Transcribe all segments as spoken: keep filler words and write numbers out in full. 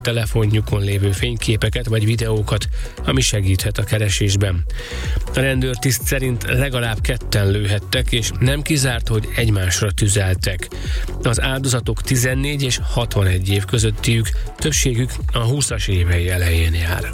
telefonjukon lévő fényképeket vagy videókat, ami segíthet a keresésben. A rendőrtiszt szerint legalább ketten lőhettek, és nem kizárt, hogy egymásra tüzeltek. Az áldozatok tizennégy és hatvanegy év közöttiük, többségük a húszas évei elején jár.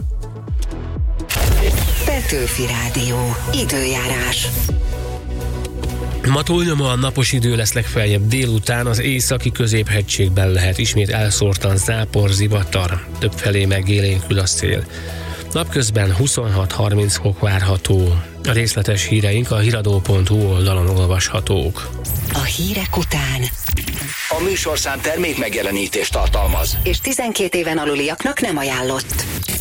Petőfi Rádió. Időjárás. Ma túlnyomóan napos idő lesz, legfeljebb délután, az északi középhegységben lehet ismét elszórtan zápor, zivatar, többfelé megélénkül a szél. Napközben huszonhat-harminc fok várható. A részletes híreink a híradó pont hu oldalon olvashatók. A hírek után a műsorszám termék megjelenítést tartalmaz, és tizenkét éven aluliaknak nem ajánlott.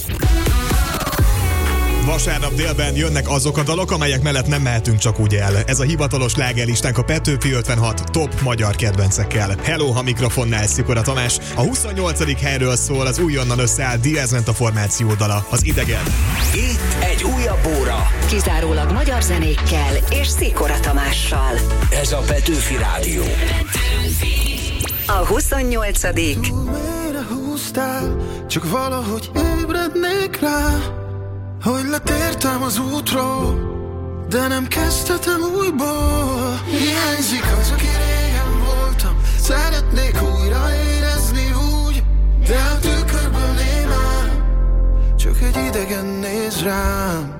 Vasárnap délben jönnek azok a dalok, amelyek mellett nem mehetünk csak úgy el. Ez a hivatalos slágerlistánk a Petőfi ötvenhat top magyar kedvencekkel. Hello, a mikrofonnál Szikora Tamás. A huszonnyolcadik helyről szól az újonnan összeállt Diezment a formáció dala, az Idegen. Itt egy újabb óra. Kizárólag magyar zenékkel és Szikora Tamással. Ez a Petőfi Rádió. A huszonnyolcadik Mélyre húztál, csak valahogy ébrednék rá, hogy letértem az útról, de nem kezdhetem újból. Hiányzik az, aki régen voltam, szeretnék újra érezni úgy, de a tükörből némán csak egy idegen néz rám.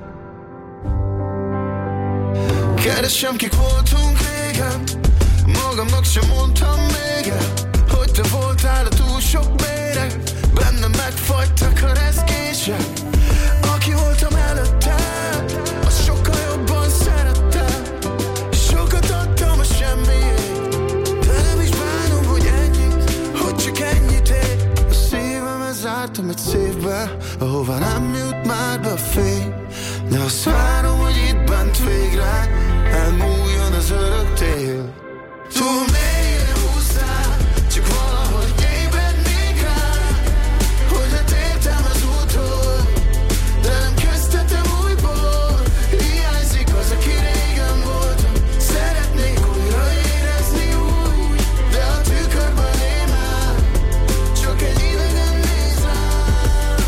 Keresem, kik voltunk régen, magamnak sem mondtam még el, hogy te voltál a túl sok méreg, bennem megfagytak a reszkések. Aki voltam előtte, az sokkal jobban szerettem, sokat adtam a semmiért, de nem is bánom, hogy ennyit, hogy csak ennyit ér. A szívemet zártam egy szívbe, ahová nem jut már be a fény, de azt várom, hogy itt bent végre elmúljon az örök tél. Túl mélyre húzzál, csak valahogy ébrednék rá, hogy letértem az útról, de nem kezdhetem újból. Hiányzik az, aki régen voltam, szeretnék újra érezni úgy, de a tükörben én már csak egy idegen néz rám.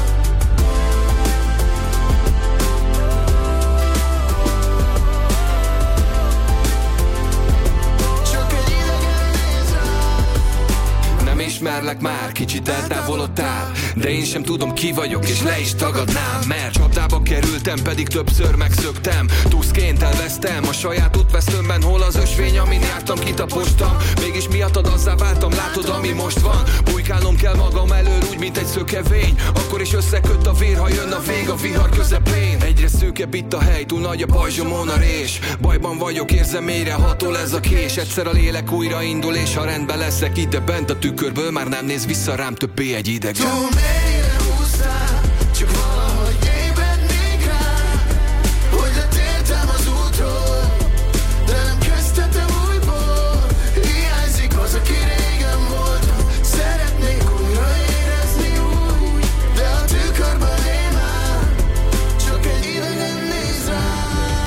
Csak egy idegen néz rám. Nem ismerlek már, kicsit eltávolodtál, de én sem tudom ki vagyok, és le is tagadnám, mert csapdába kerültem, pedig többször megszöktem. Tuszként elvesztem a saját útvesztőmben, hol az ösvény, amin jártam, kitapostam. Mégis miattad azzá váltam, látod, ami most van. Bujkálnom kell magam elől, úgy, mint egy szökevény. Akkor is összeköt a vér, ha jön a vég a vihar közepén. Egyre szűkebb itt a hely, túl nagy a pajzsomon a rés. Bajban vagyok, érzem mélyre hatol ez a kés. Egyszer a lélek újraindul, és ha rendben leszek ide bent a tükörből, már nem néz vissza rám többé egy idegen. Túl mélyre húzzál, csak valahogy ébrednék rá, hogy letértem az útról, de nem kezdhetem újból. Hiányzik az, aki régen voltam, szeretnék újra érezni úgy, de a tükörben én már csak egy idegen néz rám.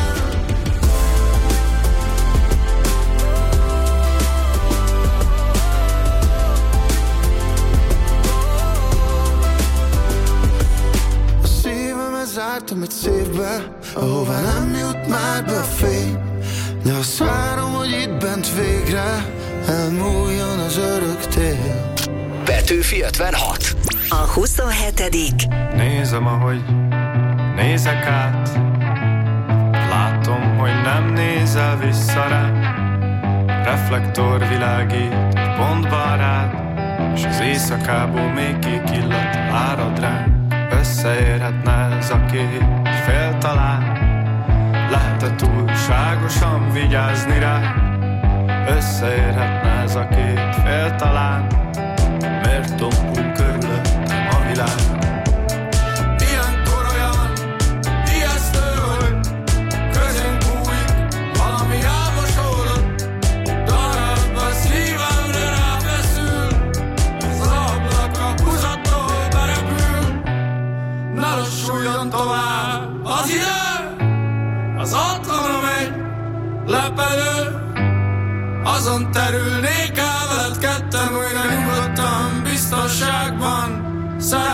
Zártam egy szívbe, ahová nem jut már be a fény, de azt várom, hogy itt bent végre elmúljon az örök tél. Petőfi ötvenhat. A huszonhetedik Nézem, ahogy nézek át, látom, hogy nem nézel vissza rám. Reflektor világít egy pontban rád, és az éjszakából még kék illat árad rám. Összeérhetne ez a két fél talán, lehet-e túlságosan vigyázni rá? Összeérhetne ez a két fél talán, miért tompul körülöttem a világ? Ilyenkor olyan ijesztő, hogy közénk bújik valami elmosolott, darabba szívemre ráfeszül, ez az ablak a húzattól berepül. Ne lassuljon tovább az idő, az atlana megy lepedő, azon terülnék el veled ketten újra nyugodtan, biztonságban. Szeretnék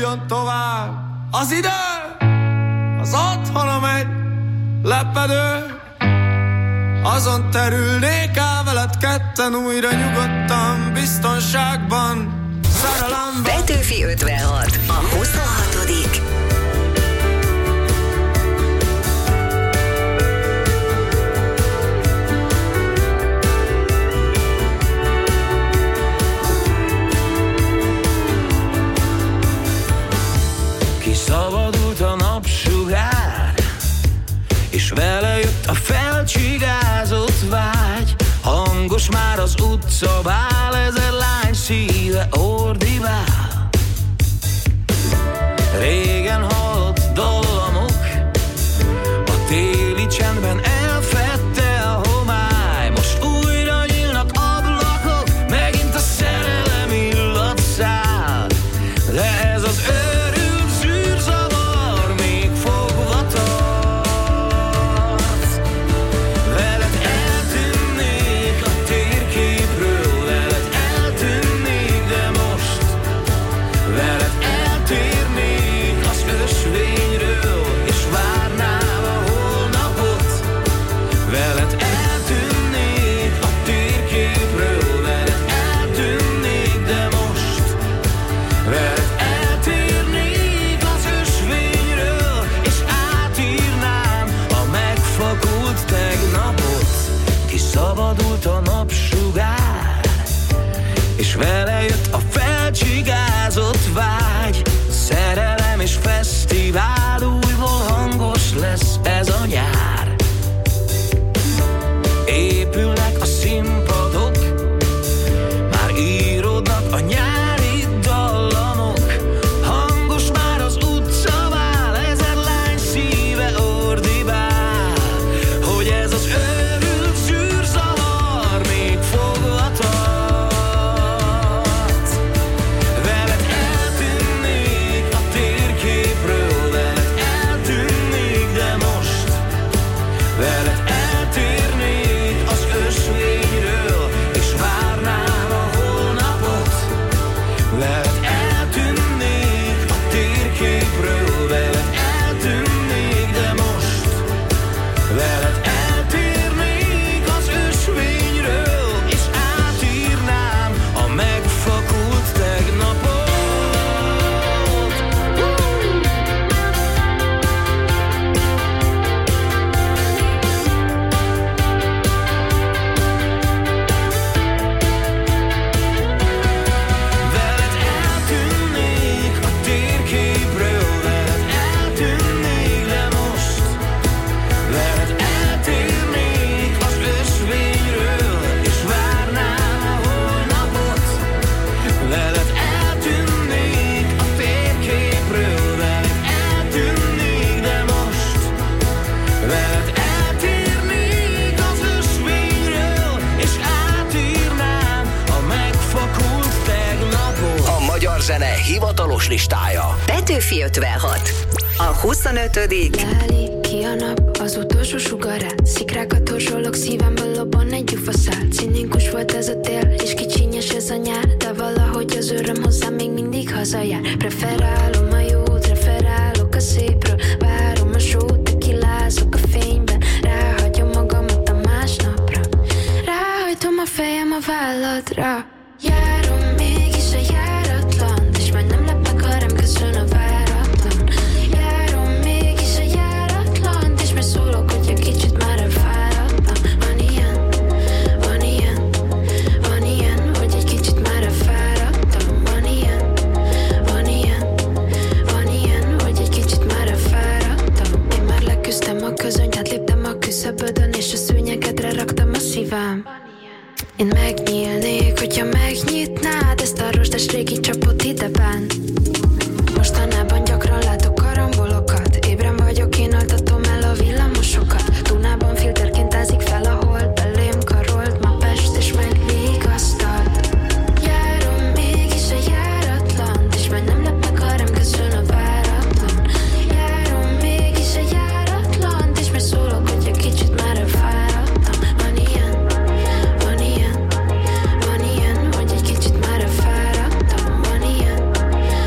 haladjon tovább az idő, az otthona megy lepedő. Azon terülnék el veled ketten újra nyugodtan, biztonságban, szerelemben. Petőfi ötvenhat, a huszonhatodik Kiszabadult a napsugár, és vele jött a felcsigázott vágy. Hangos már az utcabál, ezer lány szíve ordibál. Régen hallott dallamok, a téli csendben elfedte a homály. Most újra nyílnak ablakok, megint a szerelem illat száll. De ez az őrült zűrzavar még fogva tart. Veled eltűnnék a térképről, veled eltűnnék, de most veled eltérnék az ösvényről, és várnám a holnapot. Veled eltűnnék a térképről, veled eltűnnék, de most veled eltérnék az ösvényről, és átírnám a megfakult tegnapot. Kiszabadult a napsugár, és vele jött a felcsigázott vágy. Szerelem és fesztivál, újból hangos lesz ez a nyár. Épülnek a színpadok, már íródnak a nyári dallamok. Hangos már az utcavál, ezer lány szíve ordibál. Hogy ez az őrült zűrzavar még fogva tart. Veled eltűnnék a térképről, veled eltűnnék, de most veled eltérnék az ösvényről, és várnám a holnapot. Veled eltűnnék a térképről, veled eltűnnék, de most veled eltérnék az ösvényről, és átírnám a megfakult tegnapot. Veled eltűnnék a térképről, veled eltűnnék, de most veled eltérnék az ösvényről, és várnám a holnapot. Veled eltűnnék a térképről, veled eltűnnék, de most veled eltérnék az ösvényről, és átírnám a megfakult tegnapot. A magyar zene hivatalos listája. Petőfi ötvenhat, a huszonötödik Leállít ki a nap, az utolsó sugarát. Szikrákat horzsolok, szívemből lobban egy gyufaszál. Cinikus volt ez a tél, és kicsinyes ez a nyár, de valahogy az öröm hozzám még mindig hazajár. Preferálom a jót, referálok a szépről. Várom a sót, tekilázok a fényben. Ráhagyom magamat a másnapra. Ráhajtom a fejem a válladra. Járom mégis a járatlan, és majd nem lep meg, ha rám köszön a váratlan. Járom mégis a járatlan, és majd szólok, hogy egy kicsit már elfáradtam. Van ilyen, van ilyen, van ilyen, hogy egy kicsit már elfáradtam. Van ilyen, van ilyen, van ilyen, hogy egy kicsit már elfáradtam. Én már leküzdtem a közönyt, átléptem a küszöbödön, és a szőnyegedre raktam a szívem. Én megnyílnék, hogyha megnyitnád ezt a rozsdás régi csapot ideben. Mostanában gyakran látok karambolokat, ébren vagyok, én altatom el a villamosokat. Dunában filterként ázik fel a hold, belém karolt ma Pest, és megvigasztalt. Járom mégis a járatlan, és majd nem lep meg, ha rám köszön a váratlan. Járom mégis a járatlan, és majd szólok, hogy egy kicsit már elfáradtam. Van ilyen, van ilyen, van ilyen, hogy egy kicsit már elfáradtam. Van ilyen,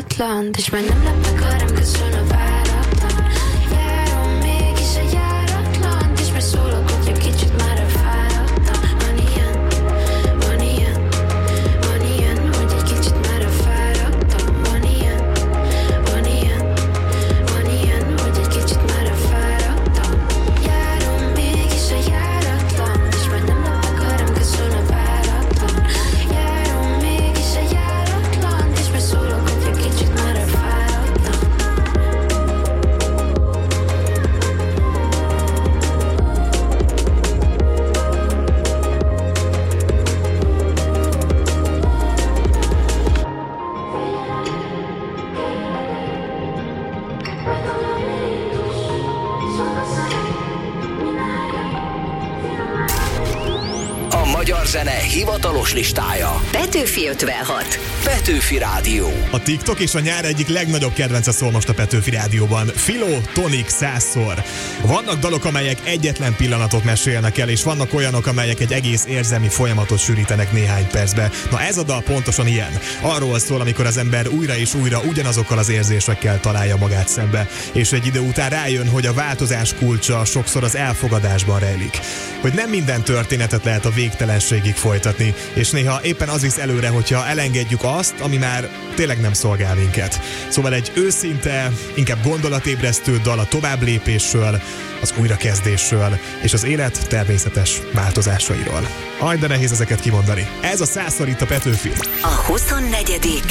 váratlan, és már nem lep meg, ha rám köszön a váratlan. Járom mégis a járatlan, és már szólok, hogy egy kicsit már a fáradtam. Van ilyen, van ilyen, van ilyen, hogy egy kicsit már a fáradtam. Van ilyen, van ilyen, van ilyen, hogy egy kicsit már a fáradtam. Járom mégis a járatlan, és már nem lep meg, ha rám köszön a váratlan. Járom mégis a járatlan, és már szólok, hogy egy kicsit már a fáradtam. A magyar zene hivatalos listája. Petőfi ötvenhat. Petőfi Rádió. A TikTok és a nyár egyik legnagyobb kedvence szól most a Petőfi Rádióban. Filó, Tonik, százszor. Vannak dalok, amelyek egyetlen pillanatot mesélnek el, és vannak olyanok, amelyek egy egész érzelmi folyamatot sűrítenek néhány percbe. Na ez a dal pontosan ilyen. Arról szól, amikor az ember újra és újra ugyanazokkal az érzésekkel találja magát szembe, és egy idő után rájön, hogy a változás kulcsa sokszor az elfogadásban rejlik. Hogy nem minden történetet lehet a végtelenségig folytatni, és néha éppen az visz előre, hogyha elengedjük azt, ami már tényleg nem szolgál minket. Szóval egy őszinte, inkább gondolatébresztő dal a továbblépésről, az újrakezdésről és az élet természetes változásairól. Aj, de nehéz ezeket kimondani. Ez a százszor itt a Petőfi. A huszonnegyedik.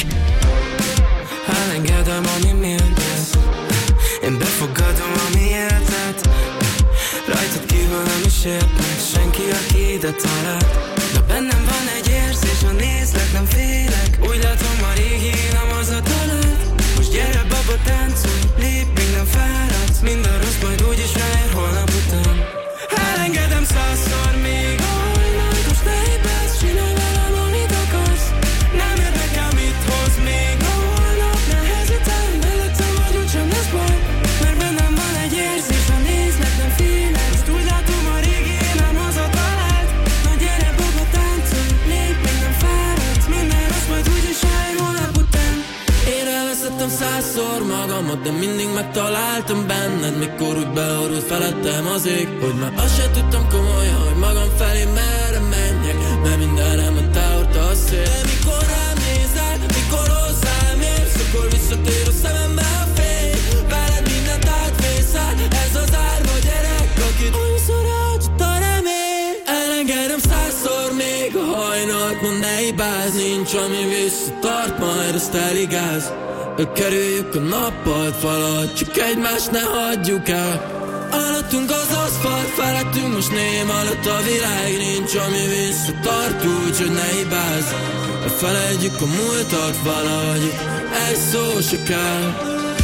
Elengedem, ami méltesz, én befogadom, ami éltet. Rajtad kívül nem is ért meg senki, aki ide talált. De bennem van egy érzés, ha nézlek, nem félek. Úgy látom, ma régi nem az a talált. Most gyere, baba, táncolj, lép, még nem fáradsz. Minden rossz majd úgyis ráér holnap után. Elengedem százszor még a hajnalt. Most ne hibász, csinálj velem, amit akarsz. Nem érdekel, mit hoz még a holnap. Ne hezitálj, mellettem vagy, úgysem lesz baj. Mert bennem van egy érzés, ha nézlek, nem félek. Most úgy látom, a régi nem az a talált. Na gyere, baba, táncolj, lép, még nem fáradsz. Minden rossz majd úgyis ráér holnap után. Én elveszettem százszor magamat, de mindig megtaláltam benned. Mikor úgy beorult felettem az ég, hogy már azt se tudtam komolyan, hogy magam felé merre menjek. Mert mindenemet elhordta a szél. De mikor rám nézel, mikor hozzám érsz, akkor visszatér a szemembe a fény. Veled mindent átvészel, ez az árva gyerek, akit annyiszor elhagyott a remény. Elengedem százszor még a hajnalt, mond ne hibázz, nincs ami visszatart, majd azt eligáz. Kerüljük a nappalt valahogy, csak egymást ne hagyjuk el. Alattunk az aszfalt, felettünk most ném alatt a világ. Nincs ami visszatart, úgyhogy ne hibázz. Felejtjük a múltat valahogy, egy szó se kell.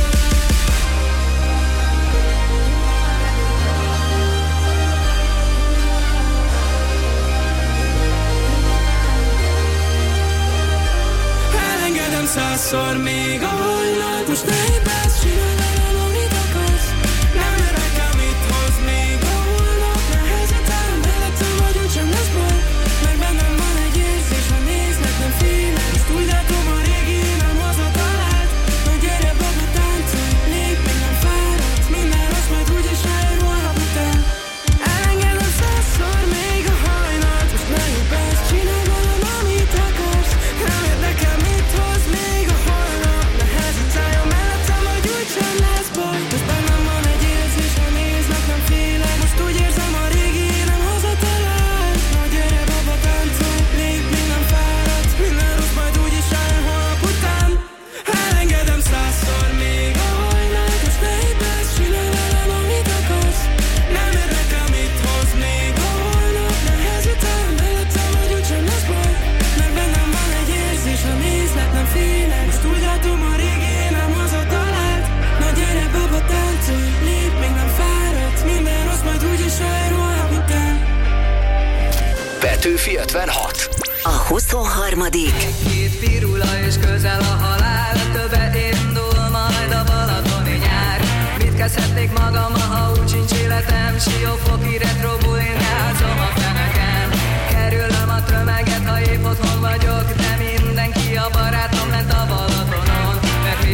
Százszor még a hajnalt. Most ne hibász, csinálj velem, amit akarsz. Nem érdekel, mit hoz még a holnap. Ne hezitálj, mellettem vagy, úgysem lesz baj. Mert bennem van egy érzés, ha nézlek, nem félek. Most úgy látom, a régi nem az a talált. Na gyere, baba, táncolj, lép, még nem fáradsz. Minden rossz majd úgyis ráér holnap után. Elengedem százszor még a hajnalt. Most ne hibász, csinálj velem, amit akarsz. Nem érdekel, mit hoz még a holnap. Ne hezitáljon mellettem, hogy úgysem lesz baj. Most bennem van egy érzés, ha nézlek, nem félek. Most úgy érzem, a régi nem hazatalált. Na gyere, baba, táncolj, lép, még nem fáradsz. Minden rossz majd úgyis rájön holnap után. Elengedem százszor még a hajnalt. Most ne hibász, csinálj velem, amit akarsz. Nem érdekel, mit hoz még a holnap. Ne hezitálj, mellettem vagy, úgysem lesz baj. Mert bennem van egy érzés, ha nézlek, nem félek. Most úgy látom, a régi nem az a talált. Na gyere, baba, táncolj, lép, még nem fáradsz. Minden rossz majd úgyis ráér holnap után. Petőfi ötvenhat. A huszonharmadik. Két pirula és közel a halál. Többe indul majd a balatoni nyár. Mit kezdhetnék magam, ha úgy sincs életem. Siófoki retro bulin játszom a feneken. Kerülöm a tömeget, ha épp otthon vagyok. De mindenki a barátom lent a Balatonon. Mert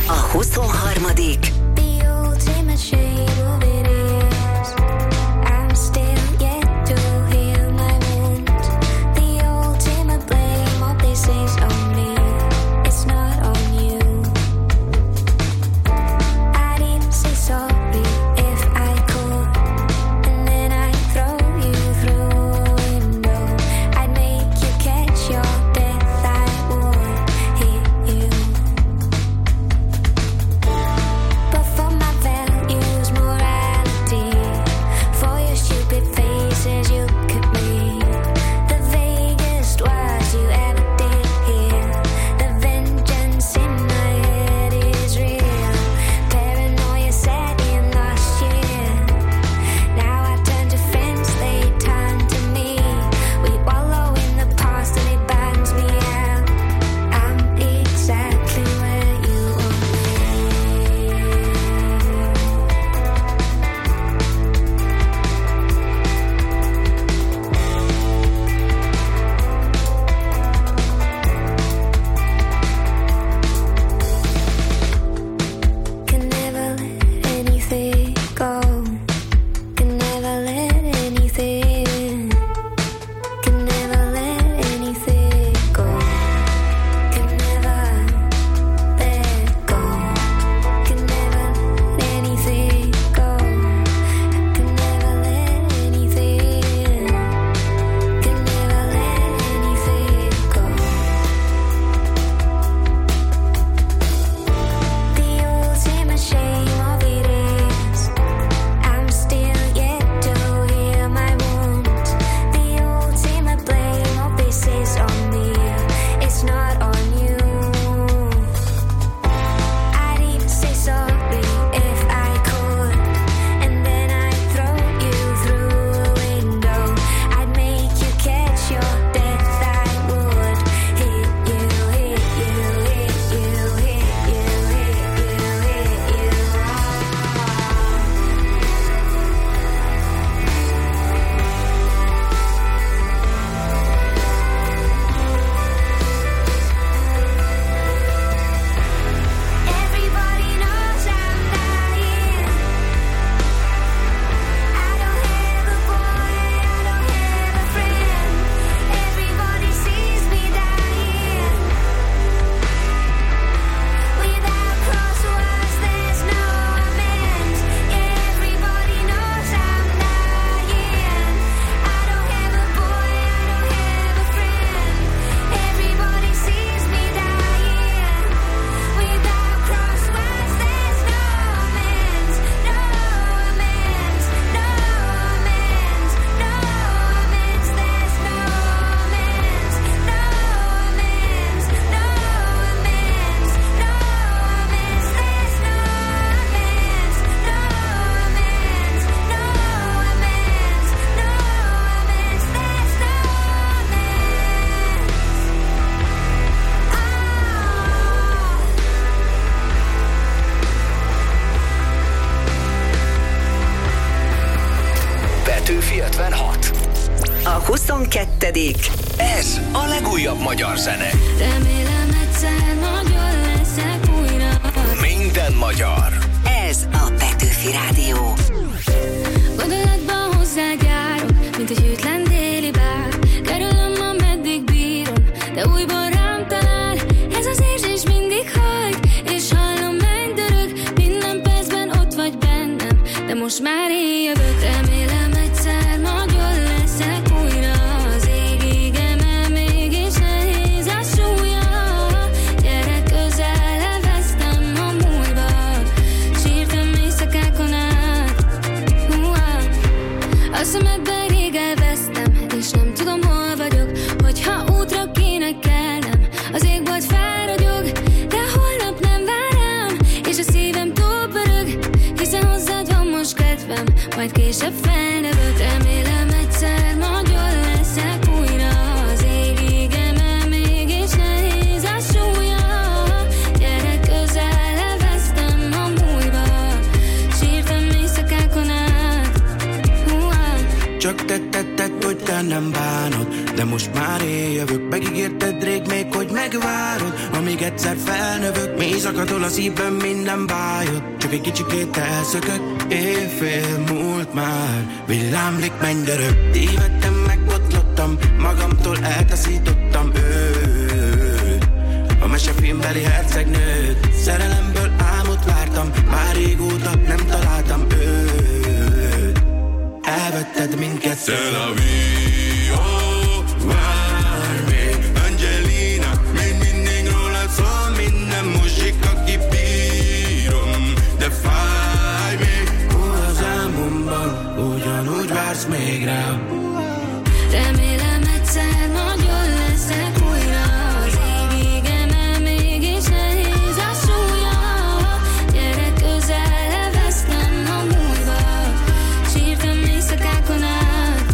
A huszonharmadik huszonkettedik Ez a legújabb magyar zene. Remélem egyszer magyar leszek újra. Minden magyar. Ez a Petőfi Rádió. Gondolatban hozzád járok, mint egy hűtlen déli bár. Kerülöm, ameddig bírom, de újból rám talál. Ez az érzés mindig hajt, és hallom mennydörög. Minden percben ott vagy bennem, de most már én jövök. Remélem egyszer magyar leszek újra. Az égig emel, mégis nehéz a súlya. Gyere közel, elvesztem a múlva. Sírtam éjszakákon át. Uh-huh. A szemedben rég elvesztem, és nem tudom, hol vagyok. Hogyha útra kéne kelnem, az égbolt felragyog. De holnap nem vár rám, és a szívem túl pörög. Hiszen hozzád van most kedvem, majd később felnövök. Remélem egyszer magyar leszek újra. Az égig emel, mégis nehéz a súlya. Gyere közel, elvesztem a múlva. Sírtam éjszakákon át. Uh-huh. Csak te tetted, hogy te nem bánod. de most már én jövök. Megígérted rég még, hogy megvárod, amíg egyszer felnövök. Mély zakatol a szívben minden bájod, csak egy kicsikét elszökök. Éjfél múlt már, villámlik, menj gyerök. Tévedtem, megbotlottam, magamtól eltaszítottam őt, a mesefilmbeli hercegnőt. Szerelemből álmot vártam, már régóta nem találtam őt. Elvetted mindkettőt. C'est la vie, oh, vár még Angelina, még mindig rólad szól minden muzsika, kibírom, de fáj még. Hú, az álmomban ugyanúgy vársz még rám. Remélem egyszer nagyon leszek újra. Az ég égeme mégis nehéz a súlya. Gyere közel, levesztem a múlva. Sírtam éjszakákon át.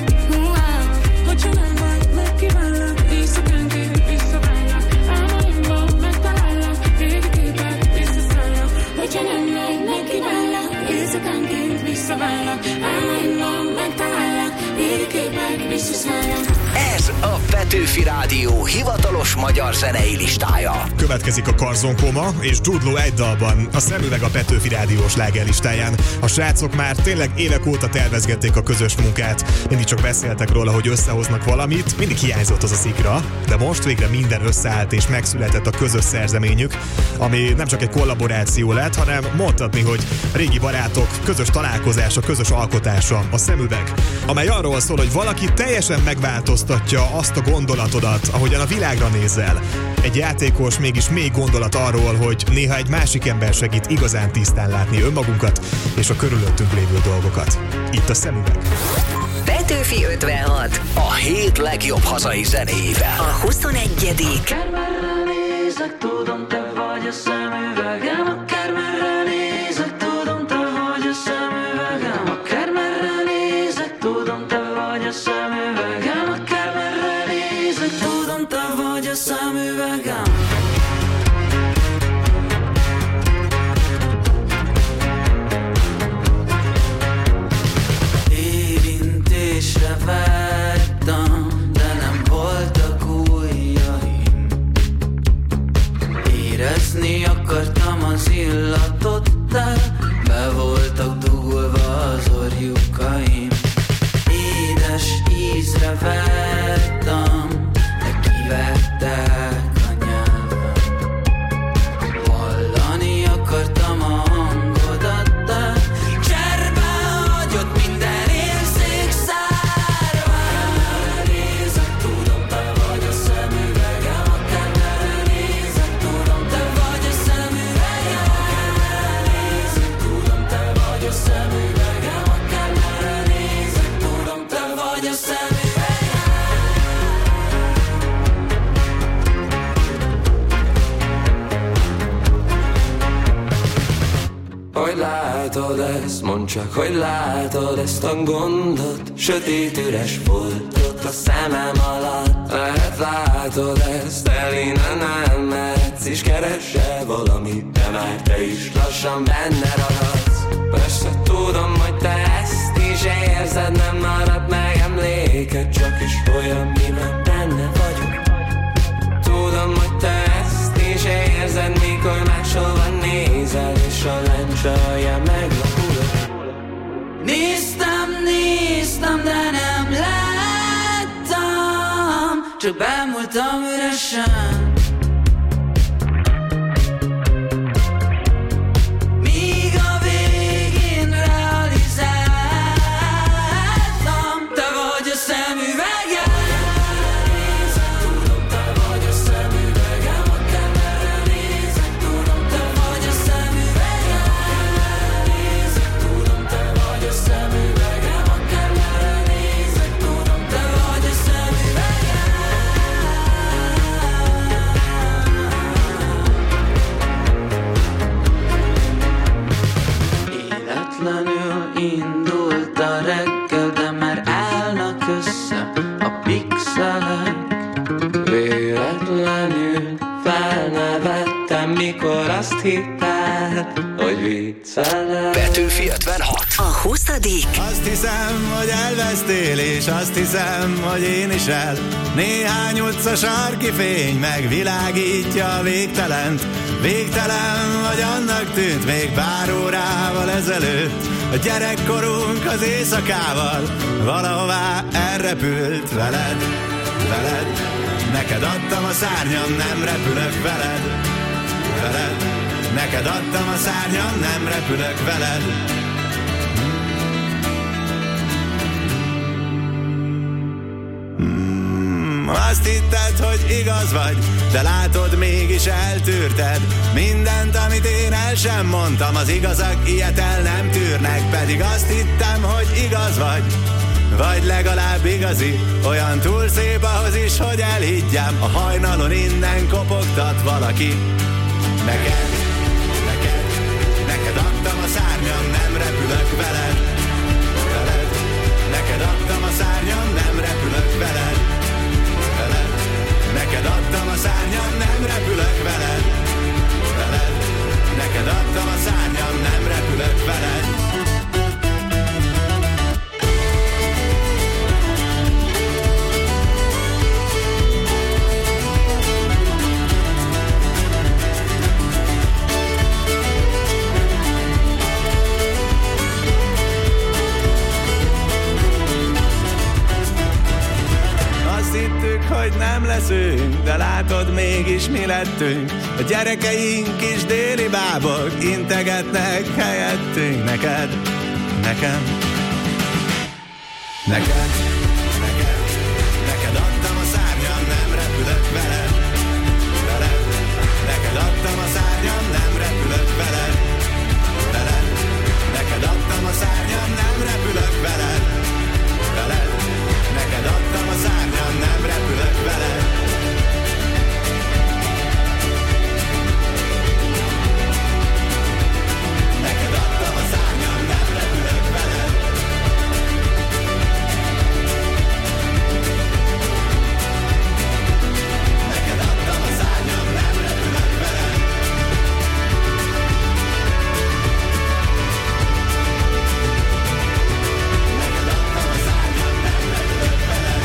Hogyha nem vagy, megkívánlak, éjszakánként visszaválnak. Álmaimban megtalállak, régi képek visszaszállnak. Hogyha nem vagy, megkívánlak, éjszakánként visszaválnak. Álmaimban megtalállak, régi képek visszaszállnak. Ez a Petőfi Rádió hivatalos magyar zenei listája. Következik a Karzonkoma és Jude Law egy dalban, a Szemüveg a Petőfi Rádió slágerlistáján. A srácok már tényleg évek óta tervezgették a közös munkát, mindig csak beszéltek róla, hogy összehoznak valamit, mindig hiányzott az a szikra, de most végre minden összeállt és megszületett a közös szerzeményük, ami nem csak egy kollaboráció lett, hanem mondhatni, hogy régi barátok közös találkozása, közös alkotása, a Szemüveg, amely arról szól, hogy valaki teljesen megváltoztatja azt a gondolatodat, ahogyan a világra nézel. Egy játékos, mégis mély gondolat arról, hogy néha egy másik ember segít igazán tisztán látni önmagunkat és a körülöttünk lévő dolgokat. Itt a Szemüveg. Petőfi ötvenhat. A hét legjobb hazai zenéivel. A huszonegyedik Kermerre nézek, tudom, te vagy a szemüvegem. A kermerre nézek, tudom, te vagy a szemüvegem. A kermerre nézek, tudom, te vagy a szemüvegem. A kermerre nézek, tudom, te vagy a szemüvegem. Érintésre vágytam, de nem voltak ujjaim. Érezni akartam az illatoddal, be voltak dugulva az orjukaim. Édes ízre vágytam, de kivettek a nyelvem. Hallani akartam a hangodat, de cserben hagyott minden érzék szárván. Nézek, tudom, te vagy a szemüvegem. A kermerre nézek, tudom, te vagy a szemüvegem. A kermerre nézek, tudom, te vagy a szemüvegem. A kermerre nézek, tudom, te vagy a szemüvegem. Hogy látod ezt, mondd csak, hogy látod ezt a gondot. Sötét üres foltot a szemem alatt. Lehet látod ezt, de innen nem mehetsz, és keresel valamit, de már te is lassan benne ragadsz. Persze tudom, hogy te ezt is érzed, nem marad meg emléked, csak is olyan, miben benne vagyok. Tudom, hogy te ezt is érzed, mikor máshova nézel, és a lencse meglapul. Néztem, néztem, de nem láttam, csak bámultam üresen. Míg a végén realizáltam, te vagy a szemüvegem. Tudom, te vagy a szemüvegem. A kermerre nézek, tudom, te vagy a szemüvegem. Nézek, tudom, te vagy a szemüvegem. A kermerre nézek, tudom, te vagy a szemüvegem. Életlenül indult a reggel, de már állnak össze a pixelek. Véletlenül felnevettem Szerettem, mikor azt hitted, hogy vicceled. Petőfi ötvenhat. A huszadik. Azt hiszem, hogy elvesztél, és azt hiszem, hogy én is el. Néhány utca sarki fény megvilágítja a végtelent. Végtelen vagy annak tűnt még pár órával ezelőtt. A gyerekkorunk az éjszakával valahová elrepült veled, veled. Neked adtam a szárnyam, nem repülök veled, veled. Neked adtam a szárnyam, nem repülök veled. Hmm, azt hitted, hogy igaz vagy, de látod, mégis eltűrted mindent, amit én el sem mondtam. Az igazak ilyet el nem tűrnek, pedig azt hittem, hogy igaz vagy, vagy legalább igazi. Olyan túl szép ahhoz is, hogy elhiggyem. A hajnalon innen kopogtat valaki. Neked, neked, neked adtam a szárnyam, nem repülök veled, veled. Neked adtam a szárnyam, nem repülök veled, veled. Neked adtam a szárnyam, nem repülök veled, veled. Neked adtam a szárnyam, nem repülök veled. Hogy nem leszünk, de látod, mégis mi lettünk. A gyerekeink is déli bábok integetnek helyettünk. Neked, nekem, neked, neked, neked adtam a szárnyam, nem repülök veled, veled. Neked adtam a szárnyam, nem repülök veled, veled. Neked adtam a szárnyam, nem repülök veled, veled. Neked adtam a szárnyam, nem repülök veled. Neked adtam a szárnyam, nem repülök veled. Neked adtam a szárnyam, nem repülök veled. Neked adtam a szárnyam, nem repülök veled.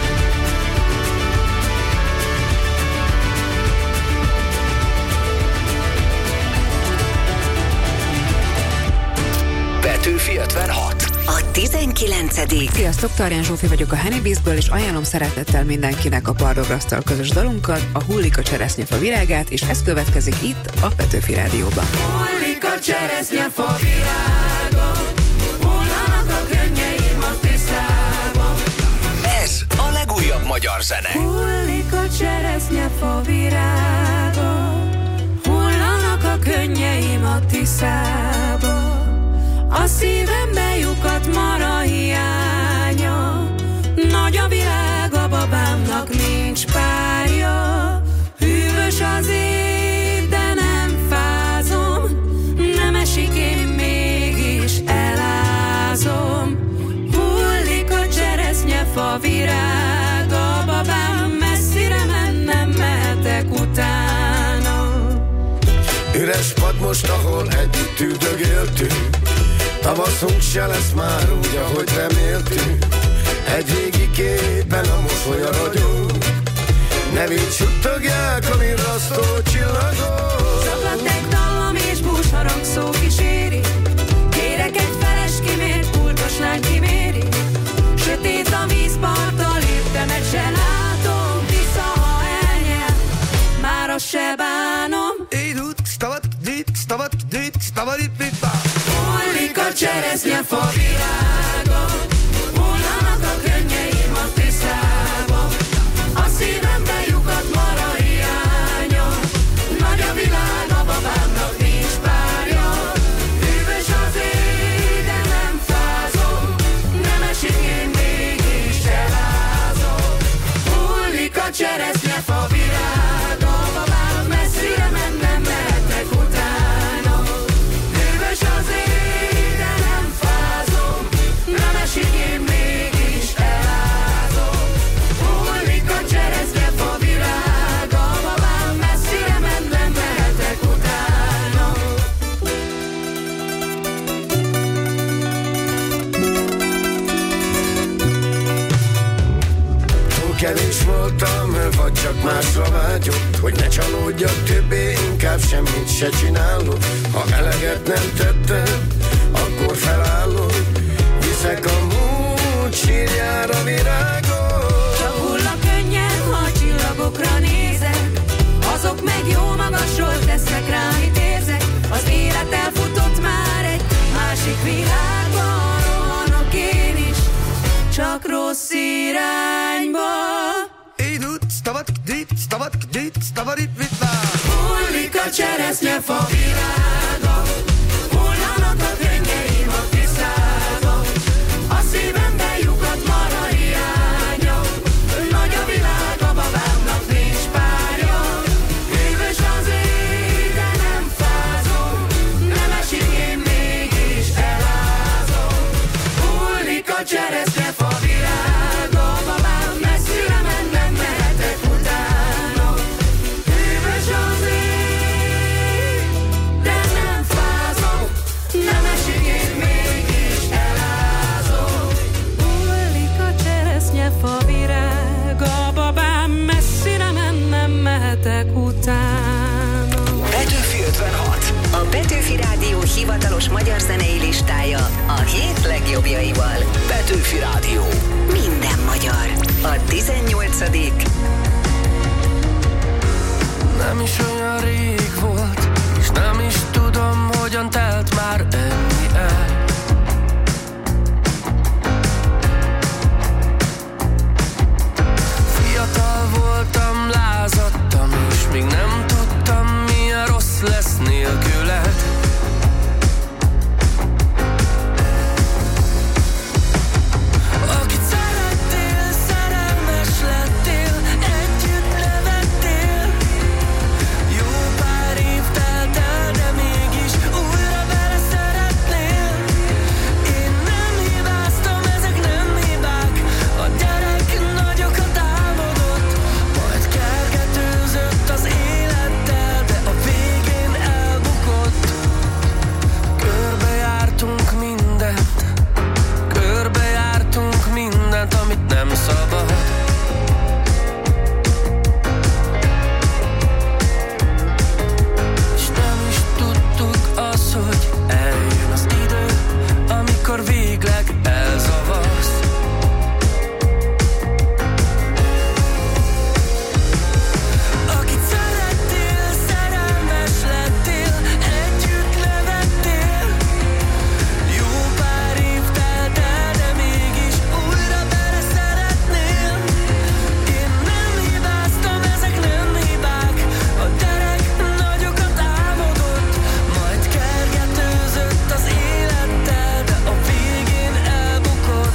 Petőfi ötvenhat. A tizenkilencedik. Sziasztok, Tarján Zsófi vagyok a Honeybizből, és ajánlom szeretettel mindenkinek a Pardograsztal közös dalunkat, a Hullik a cseresznyefa virágát, és ez következik itt a Petőfi Rádióban. Hullik a cseresznyefa virága, hullanak a könnyeim a tiszába. Ez a legújabb magyar zene. Hullik a cseresznyefa virága, hullanak a könnyeim a tiszába. A szívembe lyukadt mara hiánya, nagy a világ, a babámnak nincs párja. Hűvös az év, de nem fázom, nem esik, én mégis elázom. Hullik a cseresznyefa virága, babám messzire mennem, mehetek utána. Üres pad most, ahol együtt üldögéltünk, tavaszunk se lesz már úgy, ahogy reméltünk. Egy régi képen a mosolya ragyog, nevét suttogják a virrasztó csillagok. Zaklatek dallam és búsharang szó kíséri, kérek egy feles kimért, pultos lány kiméri. Sötét a vízparttal, értemet se látom, vissza ha elnyel, már azt se bánom. Hullik a cseresznyefa virága, hullanak a könnyeim a tiszába. A szívembe lyukadt mara hiánya, nagy a világ, a babámnak nincs párja. Hűvös az éj, de nem fázom, nem esik, én mégis elázom. Hullik a cseresznyefa virága, babám messzire mennem, mehetek utána. Hűvös az éj, de nem fázom, nem esik, én mégis elázom. is voltam, vagy csak másra vágyok, hogy ne csalódjak többé, inkább semmit se csinálok. Ha eleget nem tettem, akkor felállok, viszek a múlt sírjára virágot. Csak hull a könnyem, ha a csillagokra nézek, azok meg jó magasról tesznek rá, amit érzek. Az élet elfutott már egy másik világban, rohanok én is, csak rossz irányba. Hullik a cseresznyefa virága, hullanak a könnyeim a tisztába, a szívemben lyukadt mar a hiánya, nagy a világ, a babámnak nincs párja. Hűvös az ég, de nem fázom, nem esik, én mégis elázom. Hullik a cseresznyefa virága, babám messzire ment, nem mehetek utána. Hűvös az ég, de nem fázom, nem esik, én mégis elázom. Hullik a cseresznyefa virága, babám messzire ment, nem mehetek utána. Petőfi ötvenhat. A Petőfi Rádió hivatalos magyar zenei listája a hét legjobbjaival. Petőfi Rádió. Minden magyar. A tizennyolcadik Nem is olyan rég volt, és nem is tudom, hogyan telt már ennyi el. Fiatal voltam, lázadtam, és még nem tudtam, milyen rossz lesz nélküled. Akit szerettél, szerelmes lettél, együtt nevettél. Jó pár év telt el, de mégis újra vele szeretnél. Én nem hibáztam, ezek nem hibák. A gyerek nagyokat álmodott, majd kergetőzött az élettel, de a végén elbukott. Körbejártunk mindent, körbejártunk mindent, amit nem szabad. És nem is tudtuk azt, hogy eljön az idő, amikor végleg elzavarsz. Akit szerettél, szerelmes lettél, együtt nevettél. Jó pár év telt el, de mégis újra bele szeretnél. Én nem hibáztam, ezek nem hibák. A gyerek nagyokat álmodott, majd kergetőzött az élettel, de a végén elbukott.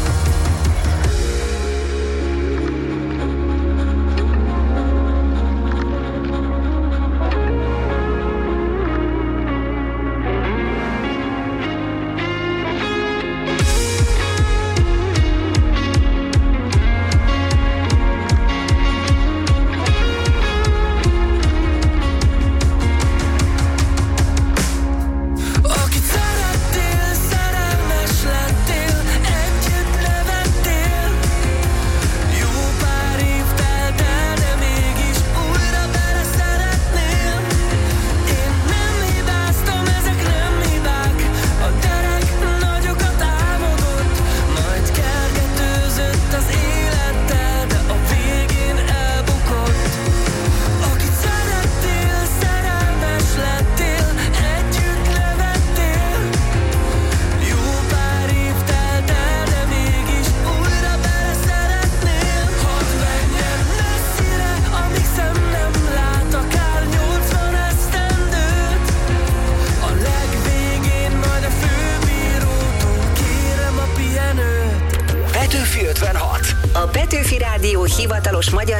Akit szerettél, szerelmes lettél, együtt nevettél. Jó pár év telt el, de mégis újra bele szeretnél. Én nem hibáztam, ezek nem hibák. A gyerek nagyokat álmodott, majd kergetőzött az élettel, de a végén elbukott. Akit szerettél, szerelmes lettél, együtt nevettél. Jó pár év telt el, de mégis újra bele szeretnél. Hadd menjen messzire, amíg szem nem lát, akár nyolcvan esztendőt. A legvégén majd a főbírótól kérem a pihenőt. Petőfi ötvenhat. A Petőfi Rádió hivatalos magyar zenei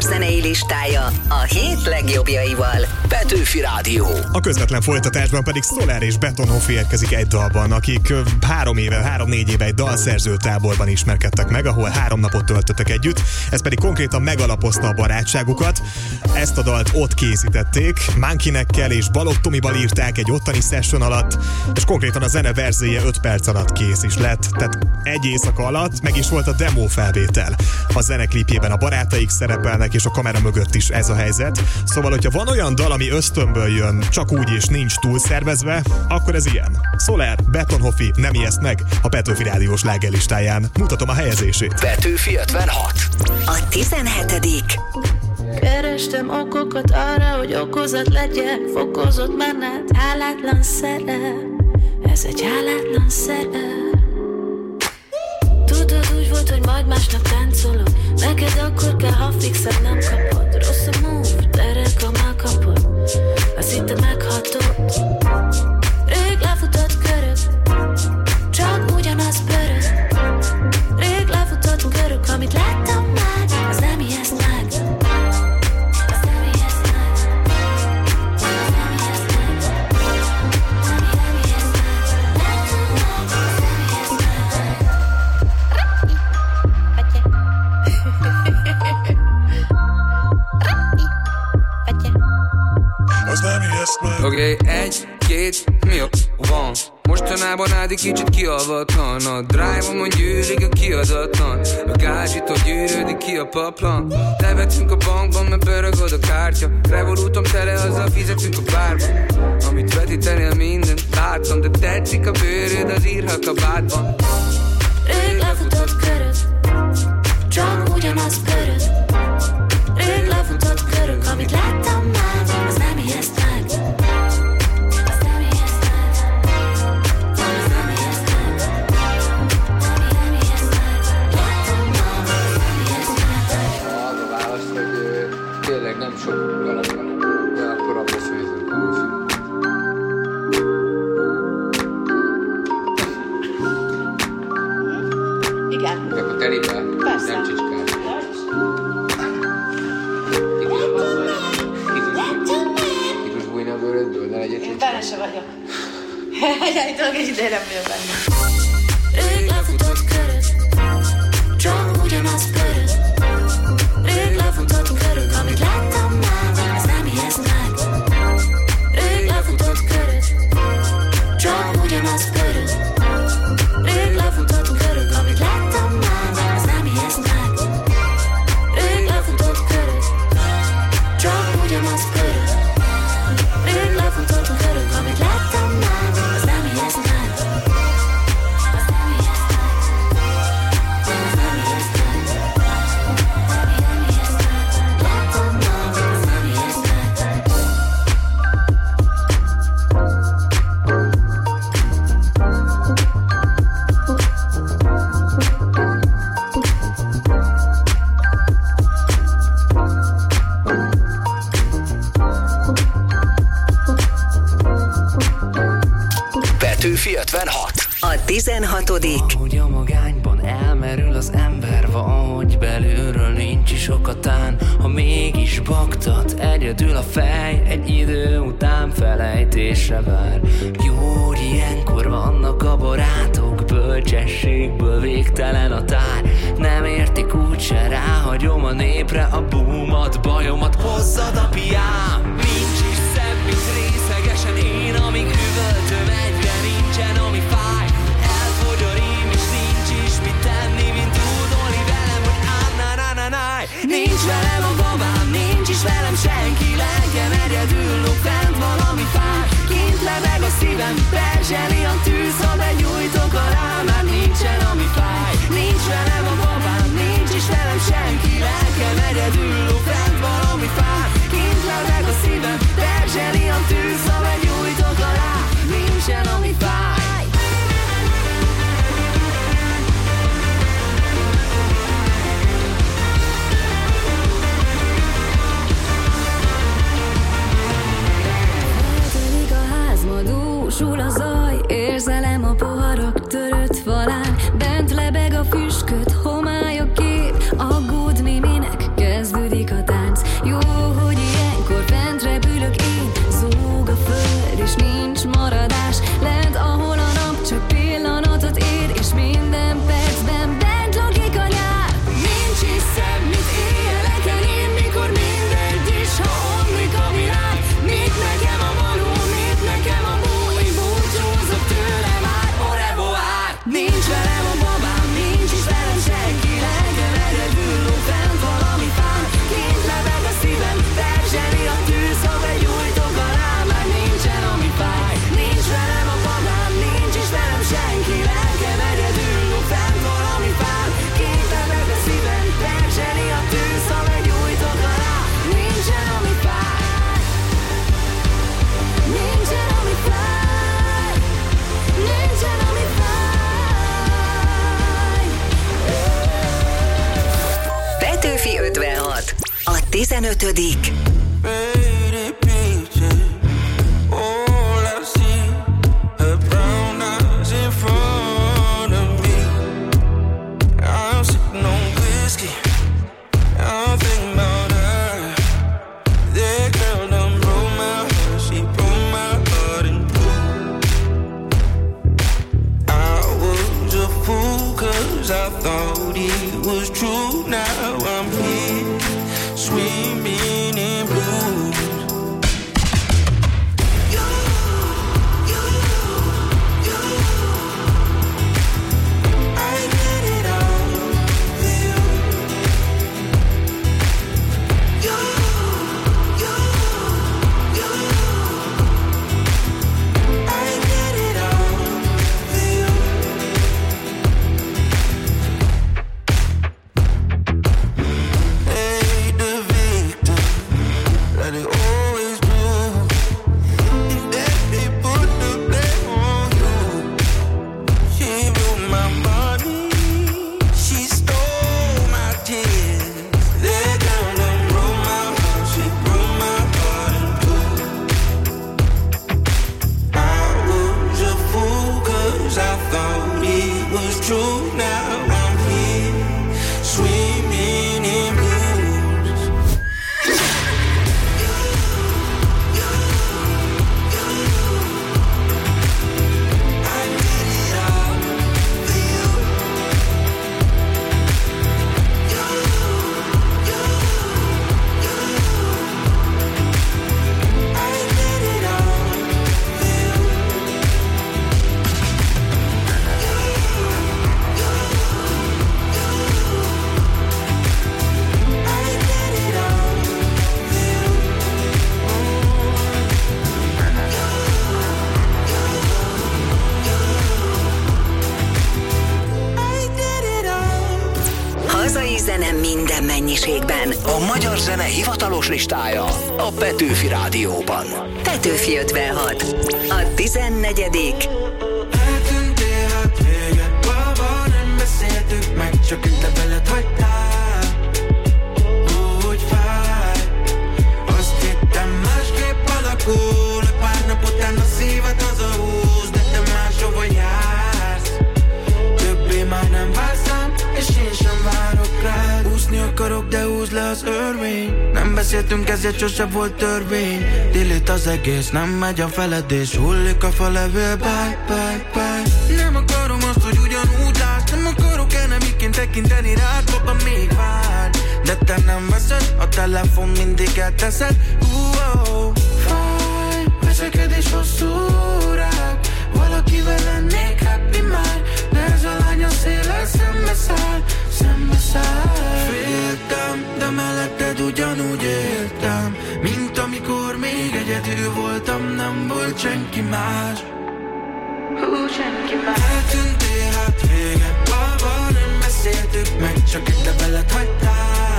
listája a hét legjobbjaival. Petőfi Rádió. A közvetlen folytatásban pedig Soler és Betonhoff érkezik egy dalban, akik három éve, három-négy éve egy dalszerző táborban ismerkedtek meg, ahol három napot töltöttek együtt, ez pedig konkrétan megalapozta a barátságukat. Ezt a dalt ott készítették, Monkey-nekkel és Balogh Tomival írták egy ottani session alatt, és konkrétan a zene verzéje öt perc alatt kész is lett, tehát egy éjszaka alatt meg is volt a demo felvétel. A zeneklipjében a barátaik szerepelnek, és a kamera mögött is ez a helyzet. Szóval, hogyha van olyan dal, ami ösztönből jön, csak úgy és nincs túl szervezve, akkor ez ilyen. Soler, Betonhoffi, nem ijeszt meg a Petőfi Rádiós slágerlistáján. Mutatom a helyezését. Petőfi ötvenhat. A tizenhetedik. Kerestem okokat arra, hogy okozat legyek, fokozott menet, hálátlan szerep. Ez egy hálátlan szerep. Tudod, úgy volt, hogy majd másnap táncolok. Neked akkor kell, ha fixed nem kapod. Rossz a move, de reklamál kapod. Azt hittem meghatod. Rég lefutott körök, csak ugyanaz pörög. Rég lefutott körök, amit láttam már, az nem ijeszt meg. Oké, okay, egy, két, mi a van? Mostanában Ádi kicsit kialvatlan. A drive-omon gyűlik a kiadatlan. A gázsitól gyűrődik ki a paplan. Levetünk a bankban, mert pörög a kártya. Revolútom tele, azzal fizetünk a bárba. Amit vetítenél mindent láttam, de tetszik a bőröd, az írhat a bádban. Rég lefutott köröd, csak ugyanaz pörög. Rég lefutott körök, amit láttam már, az nem ijeszt meg. Tényleg nem sok galamb van, de akkor abba főzünk úgy. Igen. De akkor telibe? Persze. Nem csicskál. Idus bújni a bőrödből, ne legyél csicskál. Benne se vagyok. Egyáltalán egy idejre vagyok benne. Rég lefutott köröd, csak ugyanaz pörög. Rég lefutott körök, amit láttam már, az nem ijeszt meg. Rég lefutott körök, csak ugyanaz pörög. Rég lefutott körök, amit láttam már, az nem ijeszt meg. Rég lefutott körök, csak ugyanaz pörög. Rég lefutott körök, amit láttam már, az nem ijeszt meg. Petőfi ötvenhat. A tizenhatodik. Ahogy a magányban elmerül az ember, valahogy belülről nincs is okatán. Ha mégis baktat egyedül a fej, egy idő után felejtésre vár. Jó, hogy ilyenkor vannak a barátok, bölcsességből végtelen a tár. Nem értik úgyse, ráhagyom a népre a búmat, bajomat hozzad a piám. Nincs is szebb, mint részegesen én, amíg üvöltöm egyre nincsen, ami fáj. Elfogy a rím, és nincs is mit tenni, mint tudolni velem, hogy ánnánánánánánj. Nincs velem a babám, nincs is velem senki, legyen egyedül, lóg fent valami fáj. Kint lebeg a szívem, perzseli a tűz, ha begyújtok alá, már nincsen, ami fáj. Nincs velem a babám, nincs is velem senki, lelkem egyedül, lóg fent valami fáj. Kint lebeg a szívem, perzseli a tűz, ha begyújtok alá, nincsen, ami fáj. Dúsul a zaj, érzelem a poharak törött falán. Bent lebeg a füstköt, homály a kép, aggódni minek, kezdődik a tánc. maradás. Lent, ahol a nap csak pillanatot ér, és minden percben bent lakik a nyár. Nincs is szebb, mint éjjeleken én, mikor mindegy is, ha omlik a világ. Mit nekem a való, mit nekem a múj, búcsúzok tőle már, au revoir. Nincs velem a babám, nincs is velem senki, legyen egyedül ló fent valami fán. Kint lebeg a szívem, perzseli a tűz, ha begyújtok alá, már nincsen ami fáj. Nincs velem a babám, nincs is velem senki, legyen egyedül ló fent valami fán. Kint lebeg a szívem, perzseli a tűz, ha begyújtok alá, nincsen ami fáj. Nincsen ami fáj. Nincsen ami fáj. Petőfi ötvenhat, a tizenötödik. I thought it was true, now I'm here, swimming in blues. You, you, you, I did it all for you. You, you, you, I did it all for you. Minden mennyiségben. A magyar zene hivatalos listája a Petőfi Rádióban. Petőfi ötvenhat, a tizennegyedik. Eltűntél, hát vége, valahol nem beszéltük meg, csak itt levelet hagytál. Úgy fáj, azt hittem másképp alakul, pár nap után a szívet hazahúz, de te máshova jársz. Többé már nem vársz rám, és én sem várok rád. Úszni akarok, de húzd le az örvény. Nem beszéltünk, ezért sose volt törvény. Delete az egész, nem megy a feledés. Hullik a falevél, bye, bye, bye. Nem akarom azt, hogy ugyanúgy lásd. Nem akarok enemiként tekinteni rád, baba még vár. De te nem veszed, a telefon mindig elteszed. Uh-oh. Fáj, veszekedés hosszú órák. Valakivel lennék happy már, de ez a lány a széllel szembeszáll, szembeszáll. Féltem, de melletted ugyanúgy éltem, mint amikor még egyedül voltam, nem volt senki más. Hú, senki más. Eltűntél, hát vége, baba, nem beszéltük meg, csak egy levelet hagytál.